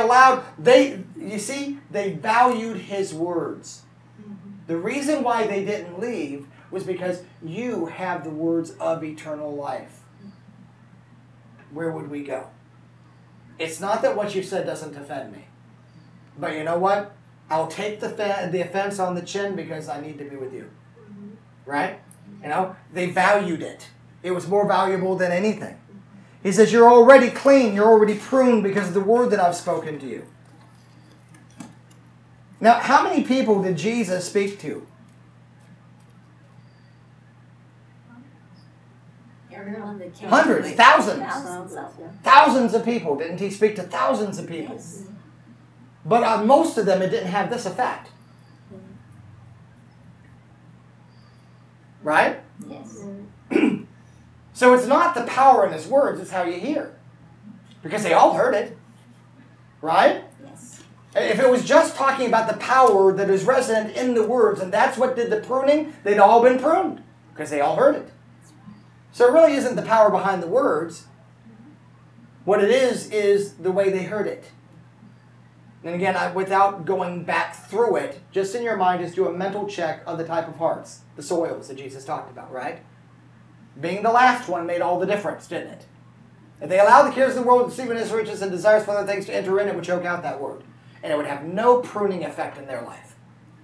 valued his words. The reason why they didn't leave was because you have the words of eternal life. Where would we go? It's not that what you said doesn't offend me. But you know what? I'll take the offense on the chin because I need to be with you. Right? You know, they valued it. It was more valuable than anything. He says, you're already clean, you're already pruned because of the word that I've spoken to you. Now, how many people did Jesus speak to? Everyone that came. Hundreds, thousands. Yeah. Thousands of people. Didn't he speak to thousands of people? Yes. But on most of them, it didn't have this effect. Right? Yes. So it's not the power in his words, it's how you hear. Because they all heard it. Right? Yes. If it was just talking about the power that is resident in the words, and that's what did the pruning, they'd all been pruned. Because they all heard it. So it really isn't the power behind the words. What it is the way they heard it. And again, without going back through it, just in your mind, just do a mental check of the type of hearts, the soils that Jesus talked about, right? Being the last one made all the difference, didn't it? If they allowed the cares of the world, deceiving riches and desires for other things to enter in, it would choke out that word. And it would have no pruning effect in their life.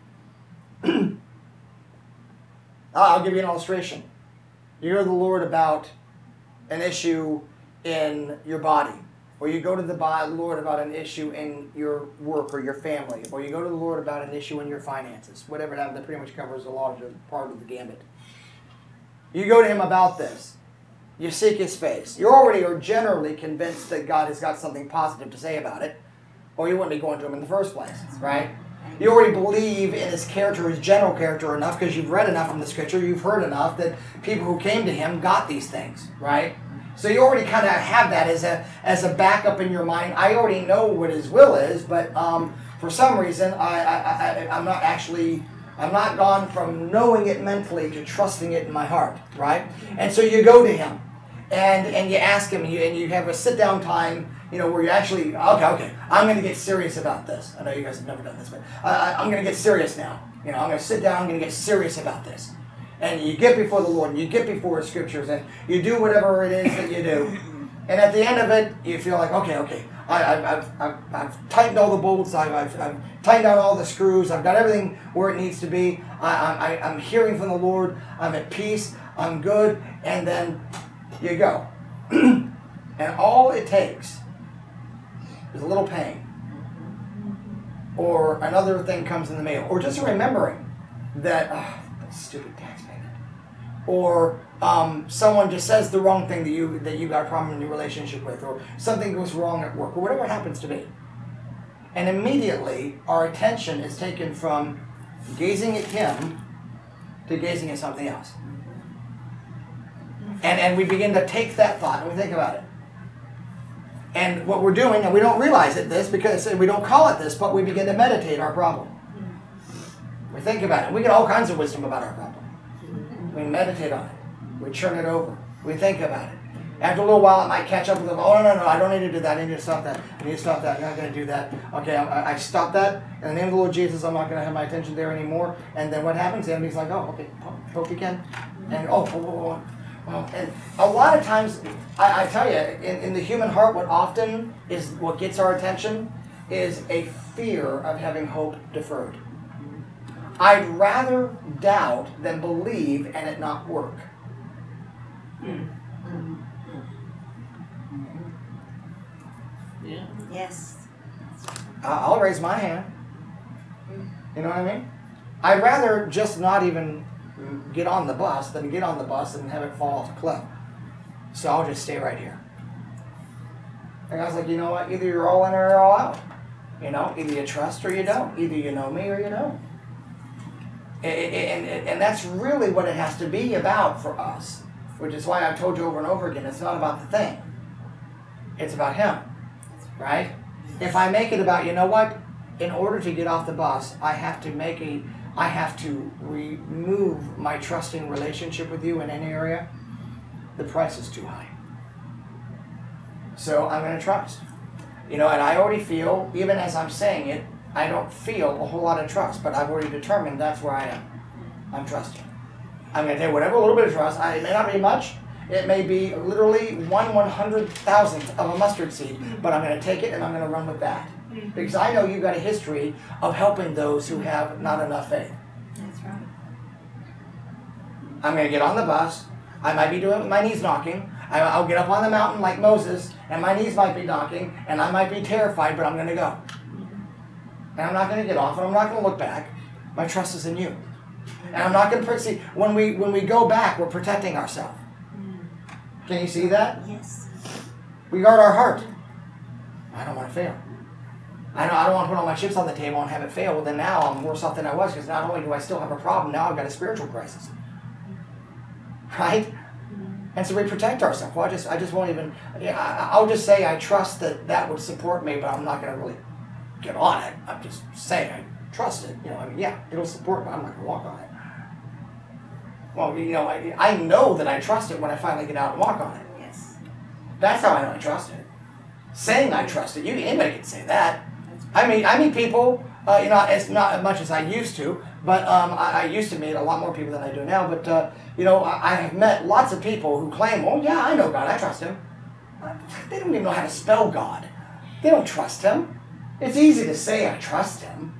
I'll give you an illustration. You go to the Lord about an issue in your body. Or you go to the Lord about an issue in your work or your family. Or you go to the Lord about an issue in your finances. Whatever that pretty much covers a larger part of the gamut. You go to him about this. You seek his face. You already are generally convinced that God has got something positive to say about it. Or you wouldn't be going to him in the first place, right? You already believe in his character, his general character enough because you've read enough from the scripture, you've heard enough that people who came to him got these things, right? So you already kind of have that as a backup in your mind. I already know what his will is, but for some reason I'm not gone from knowing it mentally to trusting it in my heart, right? And so you go to him and you ask him and you have a sit down time, where you actually, okay, I'm going to get serious about this. I know you guys have never done this, but I'm going to get serious now. I'm going to sit down, I'm going to get serious about this. And you get before the Lord, and you get before his scriptures, and you do whatever it is that you do. And at the end of it, you feel like, okay, I've tightened all the bolts, I've tightened down all the screws, I've got everything where it needs to be, I'm hearing from the Lord, I'm at peace, I'm good, and then you go. And all it takes is a little pain, or another thing comes in the mail, or just remembering that, that stupid tax payment, or someone just says the wrong thing that you got a problem in your relationship with, or something goes wrong at work, or whatever it happens to be. And immediately our attention is taken from gazing at him to gazing at something else. And we begin to take that thought and we think about it. And what we're doing, and we don't realize because we don't call it this, but we begin to meditate our problem. We think about it. We get all kinds of wisdom about our problem. We meditate on it. We churn it over. We think about it. After a little while, it might catch up with them. Oh, no, I don't need to do that. I need to stop that. I need to stop that. I'm not going to do that. Okay, I stopped that. In the name of the Lord Jesus, I'm not going to have my attention there anymore. And then what happens? The enemy's like, oh, okay, poke again. And and a lot of times, I tell you, in the human heart, what gets our attention is a fear of having hope deferred. I'd rather doubt than believe and it not work. Yeah. Yes. I'll raise my hand. You know what I mean? I'd rather just not even get on the bus than get on the bus and have it fall off a cliff. So I'll just stay right here. And I was like, you know what? Either you're all in or you're all out. You know, either you trust or you don't. Either you know me or you don't. And that's really what it has to be about for us. Which is why I've told you over and over again, it's not about the thing. It's about Him. Right? If I make it about, you know what? In order to get off the bus, I have to remove my trusting relationship with you in any area. The price is too high. So I'm going to trust. You know, and I already feel, even as I'm saying it, I don't feel a whole lot of trust, but I've already determined that's where I am. I'm trusting. I'm going to take whatever little bit of trust. It may not be much. It may be literally 1/100,000th of a mustard seed, but I'm going to take it and I'm going to run with that. Because I know you've got a history of helping those who have not enough faith. That's right. I'm going to get on the bus. I might be doing it with my knees knocking. I'll get up on the mountain like Moses, and my knees might be knocking, and I might be terrified, but I'm going to go. And I'm not going to get off, and I'm not going to look back. My trust is in you. And I'm not going to see. When we go back, we're protecting ourselves. Can you see that? Yes. We guard our heart. I don't want to fail. I don't want to put all my chips on the table and have it fail. Well, then now I'm worse off than I was, because not only do I still have a problem, now I've got a spiritual crisis. Right? And so we protect ourselves. Well, I just won't even. I'll just say I trust that would support me, but I'm not going to really get on it. I'm just saying I trust it. You know, I mean, yeah, it'll support me. I'm not going to walk on it. Well, you know, I know that I trust it when I finally get out and walk on it. Yes. That's how I know I trust it. Saying I trust it, anybody can say that. I meet people, you know, it's not as much as I used to, but I used to meet a lot more people than I do now. But you know, I have met lots of people who claim, "Oh yeah, I know God, I trust Him." They don't even know how to spell God. They don't trust Him. It's easy to say I trust Him.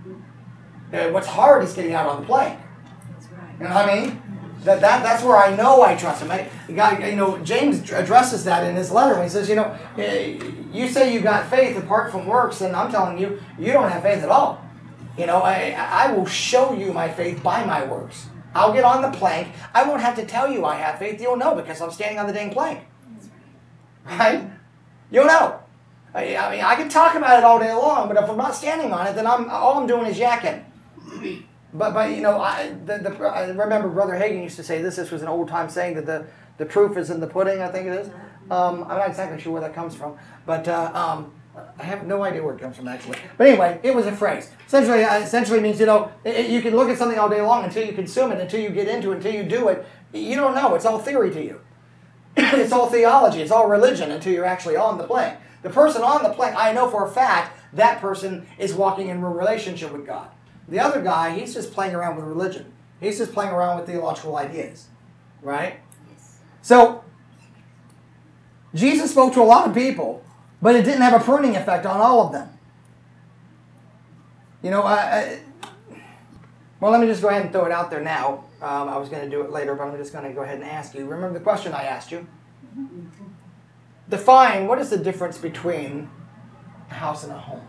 What's hard is getting out on the plane. That's right. You know what I mean? That's where I know I trust Him. You know, James addresses that in his letter when he says, you know, you say you got faith apart from works, and I'm telling you, you don't have faith at all. You know, I will show you my faith by my works. I'll get on the plank. I won't have to tell you I have faith. You'll know because I'm standing on the dang plank. Right? You'll know. I mean, I can talk about it all day long, but if I'm not standing on it, then all I'm doing is yakking. But you know, I remember Brother Hagin used to say this. This was an old time saying that the proof is in the pudding. I think it is. I'm not exactly sure where that comes from, but I have no idea where it comes from actually. But anyway, it was a phrase. Essentially means, you know, you can look at something all day long until you consume it, until you get into it, until you do it. You don't know. It's all theory to you. It's all theology. It's all religion until you're actually on the plank. The person on the plank, I know for a fact that person is walking in a relationship with God. The other guy, he's just playing around with religion. He's just playing around with theological ideas. Right? Yes. So, Jesus spoke to a lot of people, but it didn't have a pruning effect on all of them. You know, well, let me just go ahead and throw it out there now. I was going to do it later, but I'm just going to go ahead and ask you. Remember the question I asked you? Define, what is the difference between a house and a home?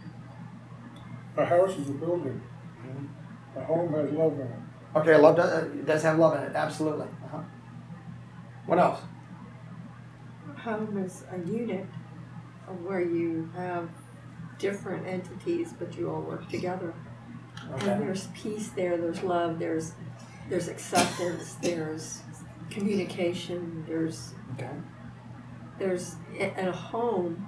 A house is a building. A home has love in it. Okay, love does have love in it, absolutely. What else? Home is a unit where you have different entities, but you all work together. Okay. And there's peace there, there's love, there's acceptance, there's communication, there's and a home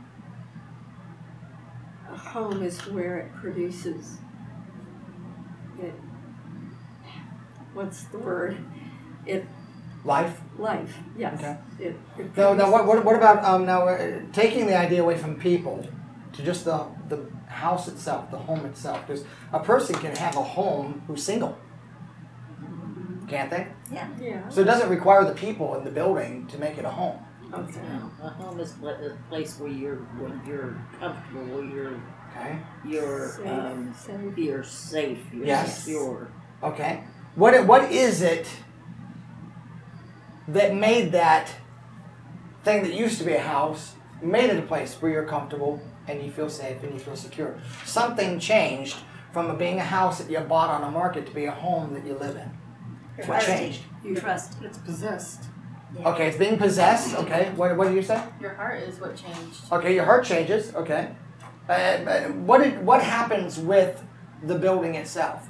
is where it produces it. What's the word? It Life. Life, yes. Okay. It No, now produces- what about taking the idea away from people to just the house itself, the home itself? Because a person can have a home who's single, can't they? Yeah. Yeah. So it doesn't require the people in the building to make it a home. Okay. A home is a place where you're comfortable, where Okay. you're Safe. you're safe, you're Yes. secure. Okay. What is it that made that thing that used to be a house, made it a place where you're comfortable and you feel safe and you feel secure? Something changed from it being a house that you bought on the market to be a home that you live in. What changed? You trust. It's possessed. Okay, it's being possessed. Okay, what do you say? Your heart is what changed. Okay, your heart changes. Okay, what happens with the building itself?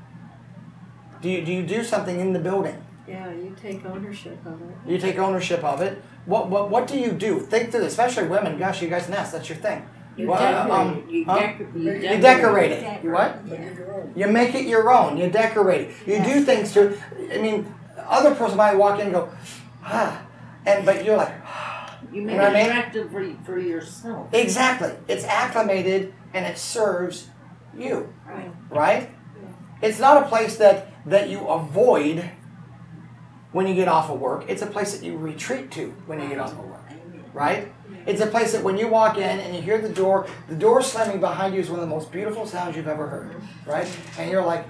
Do you do something in the building? Yeah, you take ownership of it. You take ownership of it. What do you do? Think through this, especially women. Gosh, you guys nest. That's your thing. You Well, decorate. You huh? decorate. You decorate it. You what? Make it your own. You make it your own. You decorate it. You do things to. I mean, other person might walk in and go, but you're like, You make You know it what I mean? attractive for yourself. exactly. It's acclimated and it serves you, Right. right? It's not a place that you avoid when you get off of work. It's a place that you retreat to when you get off of work, right? It's a place that when you walk in and you hear the door slamming behind you is one of the most beautiful sounds you've ever heard, right? And you're like,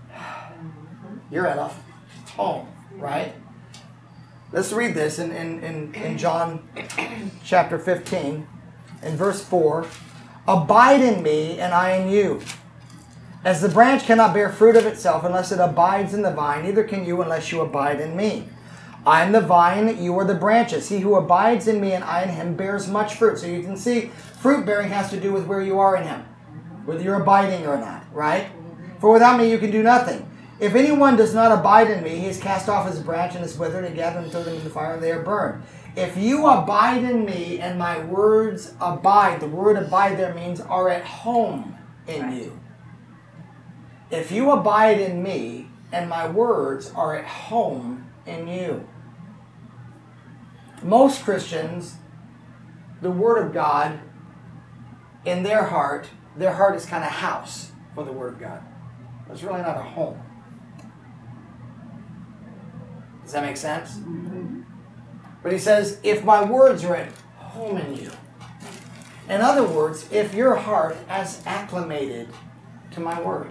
you're at a home, right? Let's read this in John chapter 15, in verse 4. Abide in me and I in you. As the branch cannot bear fruit of itself unless it abides in the vine, neither can you unless you abide in me. I am the vine, you are the branches. He who abides in me and I in him bears much fruit. So you can see fruit bearing has to do with where you are in him, whether you're abiding or not, right? For without me you can do nothing. If anyone does not abide in me, he is cast off as a branch and is withered, and gather and throw them into the fire, and they are burned. If you abide in me and my words abide, the word abide there means are at home in you. If you abide in me and my words are at home in you. Most Christians, the word of God in their heart is kind of house for the word of God. It's really not a home. Does that make sense? But he says, if my words are at home in you. In other words, if your heart has acclimated to my word.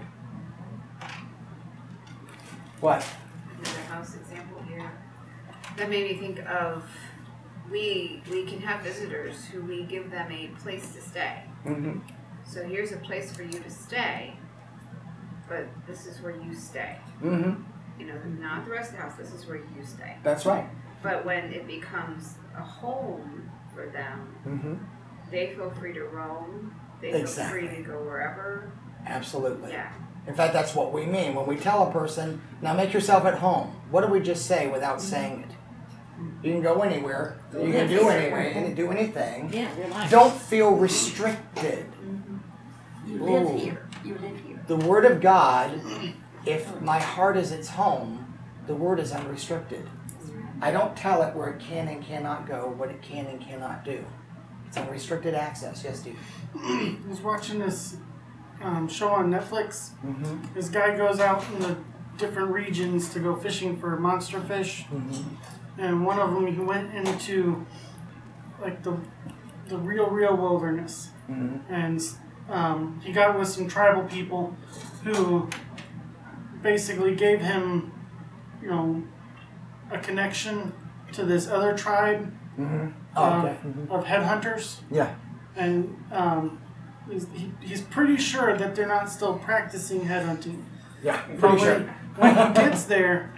What? Another house example here. That made me think of we can have visitors who we give them a place to stay. Mm-hmm. So here's a place for you to stay, but this is where you stay. Mm-hmm. You know, not the rest of the house, this is where you stay. That's right. But when it becomes a home for them, Mm-hmm. they feel free to roam. They feel Exactly. free to go wherever. Absolutely. Yeah. In fact, that's what we mean. When we tell a person, now make yourself at home, what do we just say without saying it? You can go anywhere. You can do anywhere. You can do anything. Yeah, relax. Don't feel restricted. You live Ooh. here. You live here. The Word of God, if my heart is its home, the Word is unrestricted. I don't tell it where it can and cannot go, what it can and cannot do. It's unrestricted access. Yes, Steve? I was watching this show on Netflix. Mm-hmm. This guy goes out in the different regions to go fishing for monster fish, Mm-hmm. and one of them he went into like the real wilderness, Mm-hmm. and he got with some tribal people who basically gave him, you know, a connection to this other tribe Mm-hmm. Oh, okay. Mm-hmm. of headhunters. Yeah. And he's pretty sure that they're not still practicing headhunting. Yeah. But Pretty sure. when he gets there,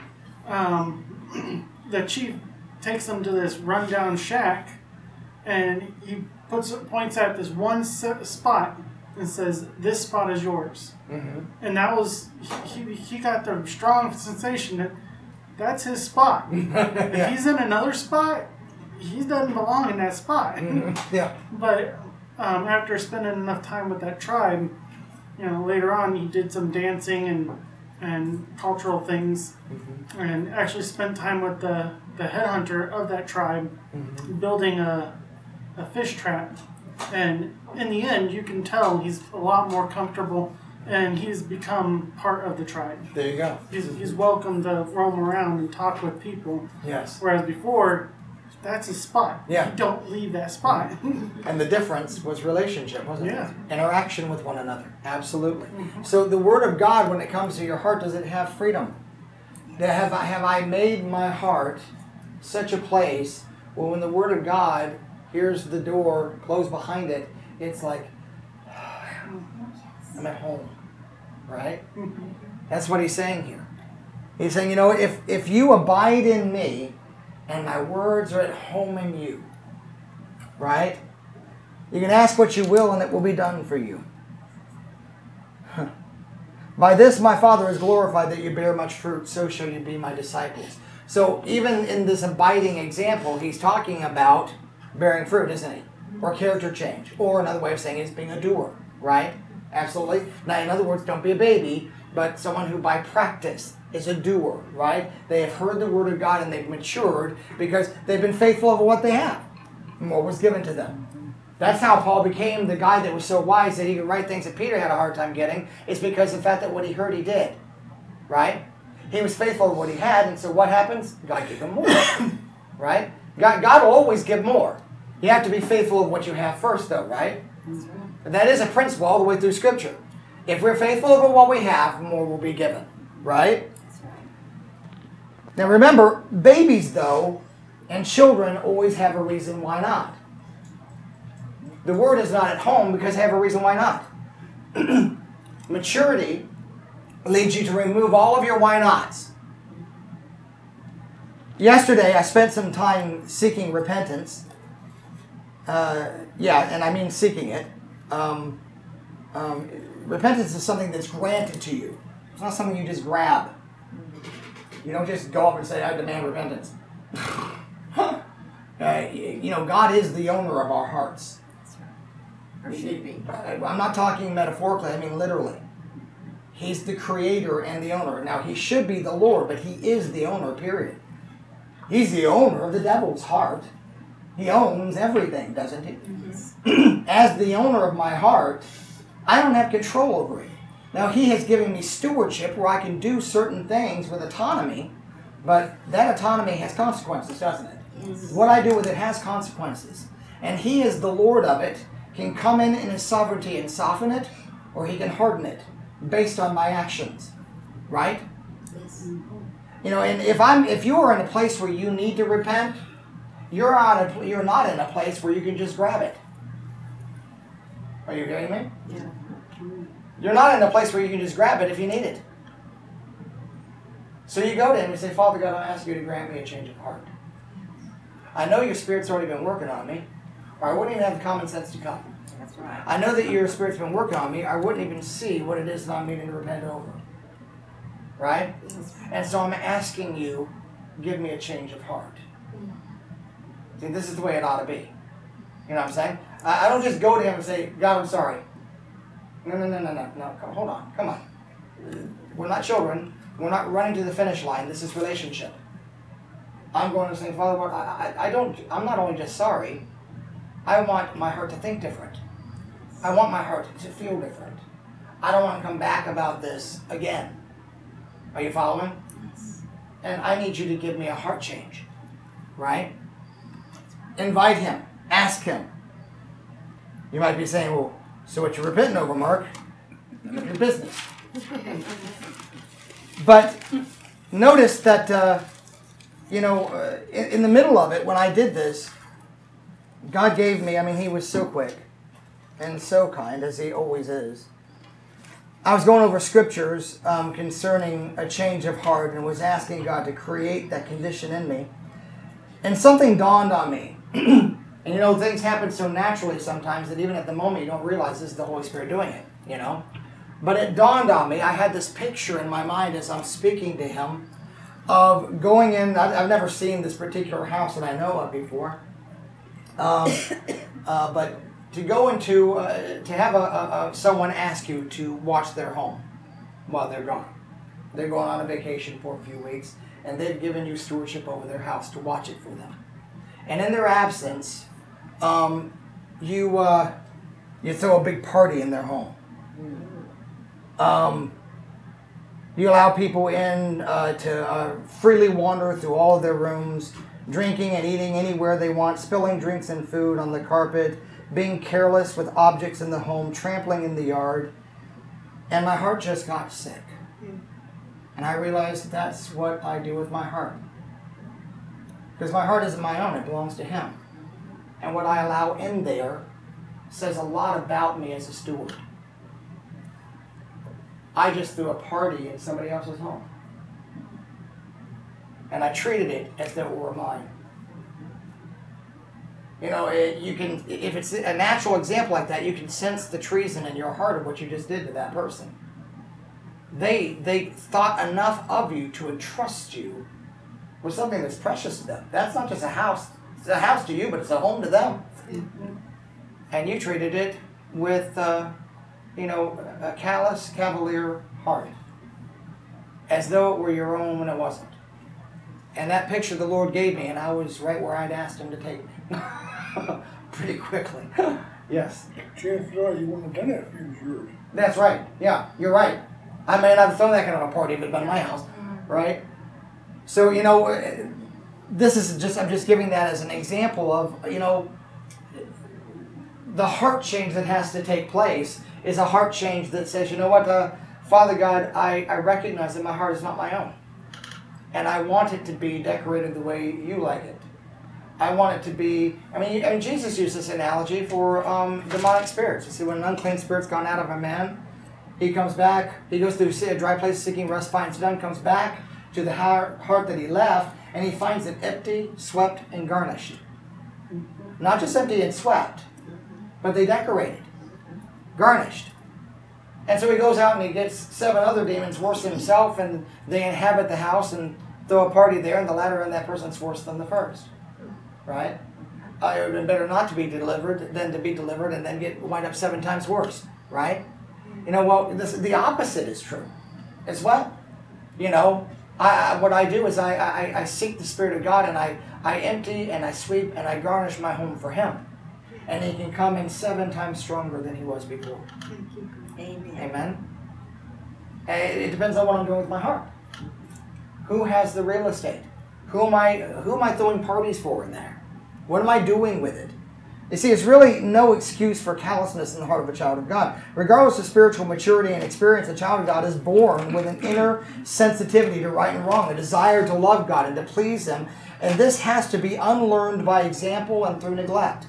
the chief takes him to this rundown shack, and he points at this one spot and says, "This spot is yours." Mm-hmm. And that was he got the strong sensation that that's his spot. If he's in another spot, he doesn't belong in that spot. Mm-hmm. Yeah. But after spending enough time with that tribe, you know, later on he did some dancing and and cultural things, and actually spent time with the headhunter of that tribe, building a fish trap. And in the end, you can tell he's a lot more comfortable, and he's become part of the tribe. There you go. He's welcome to roam around and talk with people. Yes. Whereas before, that's his spot. Yeah. You don't leave that spot. And the difference was relationship, wasn't Yeah. it? Interaction with one another. Absolutely. So the Word of God, when it comes to your heart, does it have freedom? Have I made my heart such a place where when the Word of God, here's the door, closed behind it, it's like, I'm at home, right? That's what he's saying here. He's saying, if you abide in me and my words are at home in you, right? You can ask what you will and it will be done for you. By this my Father is glorified that you bear much fruit, so shall you be my disciples. So even in this abiding example, he's talking about bearing fruit, isn't he? Or character change. Or another way of saying it is being a doer, right? Absolutely. Now, in other words, don't be a baby, but someone who by practice is a doer, right? They have heard the Word of God and they've matured because they've been faithful over what they have. More was given to them. That's how Paul became the guy that was so wise that he could write things that Peter had a hard time getting. It's because of the fact that what he heard, he did, right? He was faithful to what he had, and so what happens? God gave him more, right? God will always give more. You have to be faithful of what you have first, though, right? That is a principle all the way through Scripture. If we're faithful over what we have, more will be given, right? Now remember, babies, though, and children always have a reason why not. The Word is not at home because they have a reason why not. Maturity leads you to remove all of your why nots. Yesterday, I spent some time seeking repentance. And I mean seeking it. Repentance is something that's granted to you. It's not something you just grab. You don't just go up and say, I demand repentance. God is the owner of our hearts. Or should be. I'm not talking metaphorically, I mean literally. He's the creator and the owner. Now, he should be the Lord, but he is the owner, period. He's the owner of the devil's heart. He owns everything, doesn't he? As the owner of my heart, I don't have control over it. Now, he has given me stewardship where I can do certain things with autonomy, but that autonomy has consequences, doesn't it? What I do with it has consequences. And he is the Lord of it, can come in his sovereignty and soften it, or he can harden it based on my actions, right? Yes. And if you are in a place where you need to repent, you're not in a place where you can just grab it. Are you hearing me? Yeah. You're not in a place where you can just grab it if you need it. So you go to him and say, Father God, I ask you to grant me a change of heart. I know your Spirit's already been working on me, or I wouldn't even have the common sense to come. That's right. I know that your Spirit's been working on me, I wouldn't even see what it is that I'm needing to repent over. Right? And so I'm asking you, give me a change of heart. See, this is the way it ought to be. You know what I'm saying? I don't just go to him and say, God, I'm sorry. No, hold on, come on. We're not children. We're not running to the finish line. This is relationship. I'm going to say, Father, I'm not only just sorry, I want my heart to think different. I want my heart to feel different. I don't want to come back about this again. Are you following? Yes. And I need you to give me a heart change. Right? Invite him. Ask him. You might be saying, well, so what you're repenting over, Mark? None of your business. But notice that, in the middle of it, when I did this, God gave me, he was so quick and so kind, as he always is. I was going over scriptures concerning a change of heart and was asking God to create that condition in me. And something dawned on me. And things happen so naturally sometimes that even at the moment you don't realize this is the Holy Spirit doing it, But it dawned on me, I had this picture in my mind as I'm speaking to him of going in. I've never seen this particular house that I know of before. But to go into, to have someone ask you to watch their home while they're gone. They're going on a vacation for a few weeks, and they've given you stewardship over their house to watch it for them. And in their absence, you throw a big party in their home. You allow people in to freely wander through all of their rooms, drinking and eating anywhere they want, spilling drinks and food on the carpet, being careless with objects in the home, trampling in the yard. And my heart just got sick. And I realized that's what I do with my heart. Because my heart isn't my own, it belongs to Him. And what I allow in there says a lot about me as a steward. I just threw a party in somebody else's home. And I treated it as though it were mine. You know, you can, if it's a natural example like that, you can sense the treason in your heart of what you just did to that person. They thought enough of you to entrust you with something that's precious to them. That's not just a house. It's a house to you, but it's a home to them. And you treated it with, a callous, cavalier heart. As though it were your own when it wasn't. And that picture the Lord gave me, and I was right where I'd asked Him to take me. Pretty quickly. Yes. Chances are you wouldn't have done that if it was yours. That's right. Yeah, you're right. I may not have thrown that kind of a party if it had been my house. Right? So, this is just, I'm just giving that as an example of, the heart change that has to take place is a heart change that says, you know what, Father God, I recognize that my heart is not my own. And I want it to be decorated the way you like it. I want it to be, Jesus used this analogy for demonic spirits. You see, when an unclean spirit's gone out of a man, he comes back, he goes through a dry place seeking rest, finds none, comes back to the heart that he left, and he finds it empty, swept, and garnished. Not just empty and swept, but they decorated, garnished. And so he goes out and he gets 7 other demons worse than himself, and they inhabit the house and throw a party there, and the latter in that person's worse than the first. Right? It would have been better not to be delivered than to be delivered and then wind up 7 times worse. Right? The opposite is true as well. What I do is I seek the Spirit of God, and I empty and I sweep and I garnish my home for Him. And He can come in 7 times stronger than He was before. Amen. Amen? It depends on what I'm doing with my heart. Who has the real estate? Who am I throwing parties for in there? What am I doing with it? You see, it's really no excuse for callousness in the heart of a child of God. Regardless of spiritual maturity and experience, a child of God is born with an inner sensitivity to right and wrong, a desire to love God and to please Him. And this has to be unlearned by example and through neglect.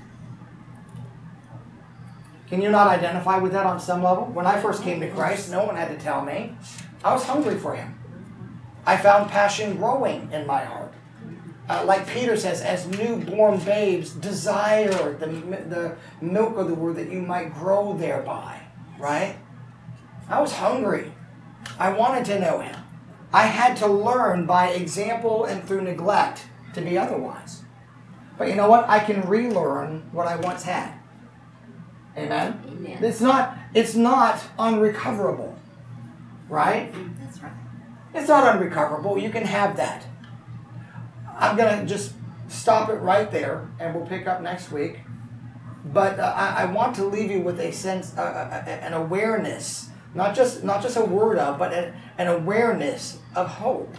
Can you not identify with that on some level? When I first came to Christ, no one had to tell me. I was hungry for Him. I found passion growing in my heart. Like Peter says, as newborn babes, desire the milk of the word that you might grow thereby. Right? I was hungry. I wanted to know Him. I had to learn by example and through neglect to be otherwise. But you know what? I can relearn what I once had. Amen? Amen. It's not unrecoverable. Right? That's right. It's not unrecoverable. You can have that. I'm going to just stop it right there, and we'll pick up next week. But I want to leave you with a sense, an awareness, not just a word of, but an awareness of hope.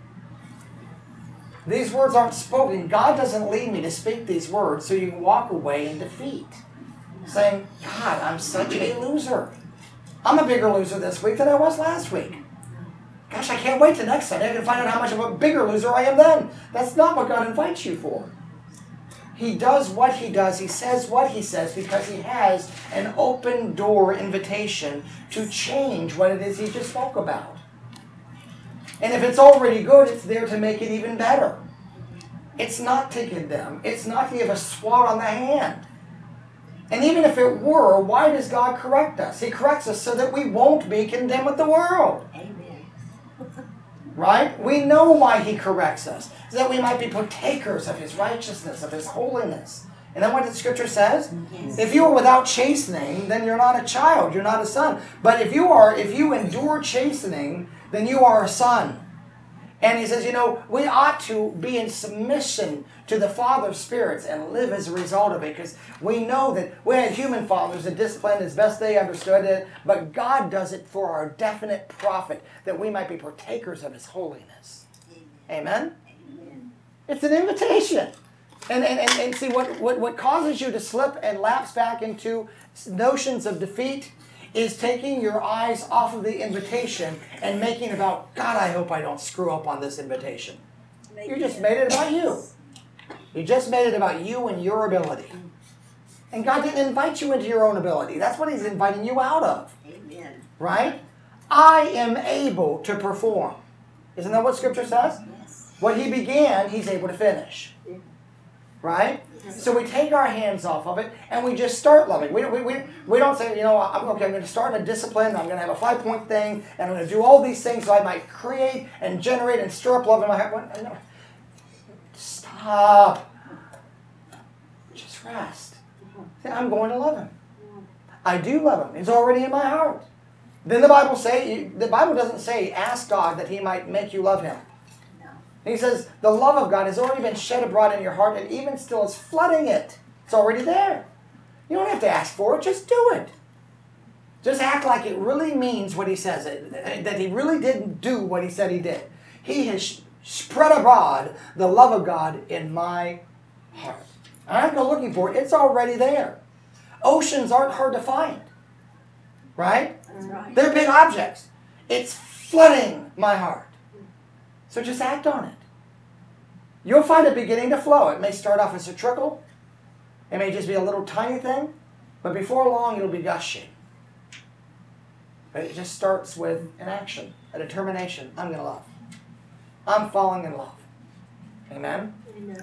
These words aren't spoken. God doesn't lead me to speak these words so you can walk away in defeat, saying, God, I'm such a loser. I'm a bigger loser this week than I was last week. Gosh, I can't wait till next Sunday to find out how much of a bigger loser I am then. That's not what God invites you for. He does what He does. He says what He says because He has an open door invitation to change what it is He just spoke about. And if it's already good, it's there to make it even better. It's not to condemn. It's not to give a swat on the hand. And even if it were, why does God correct us? He corrects us so that we won't be condemned with the world. Amen. Right? We know why He corrects us. So that we might be partakers of His righteousness, of His holiness. And then what the Scripture says? Yes. If you are without chastening, then you're not a child, you're not a son. But if you endure chastening, then you are a son. And he says, we ought to be in submission to the Father's spirits and live as a result of it, because we know that we had human fathers that disciplined as best they understood it, but God does it for our definite profit, that we might be partakers of His holiness. Amen? Amen. It's an invitation. And see, what causes you to slip and lapse back into notions of defeat is taking your eyes off of the invitation and making it about, God, I hope I don't screw up on this invitation. You just made it about you. You just made it about you and your ability. And God didn't invite you into your own ability. That's what He's inviting you out of. Amen. Right? I am able to perform. Isn't that what Scripture says? Yes. What He began, He's able to finish. Right? So we take our hands off of it and we just start loving. We don't say, I'm going to start a discipline, I'm going to have a 5-point thing, and I'm going to do all these things so I might create and generate and stir up love in my heart. No. Stop. Just rest. Say, I'm going to love Him. I do love Him. It's already in my heart. Then the Bible doesn't say ask God that He might make you love Him. He says the love of God has already been shed abroad in your heart, and even still is flooding it. It's already there. You don't have to ask for it. Just do it. Just act like it really means what He says, that He really didn't do what He said He did. He has spread abroad the love of God in my heart. I don't go looking for it. It's already there. Oceans aren't hard to find. Right? That's right. They're big objects. It's flooding my heart. So just act on it. You'll find it beginning to flow. It may start off as a trickle. It may just be a little tiny thing. But before long, it'll be gushing. But it just starts with an action, a determination. I'm going to love. I'm falling in love. Amen? Amen.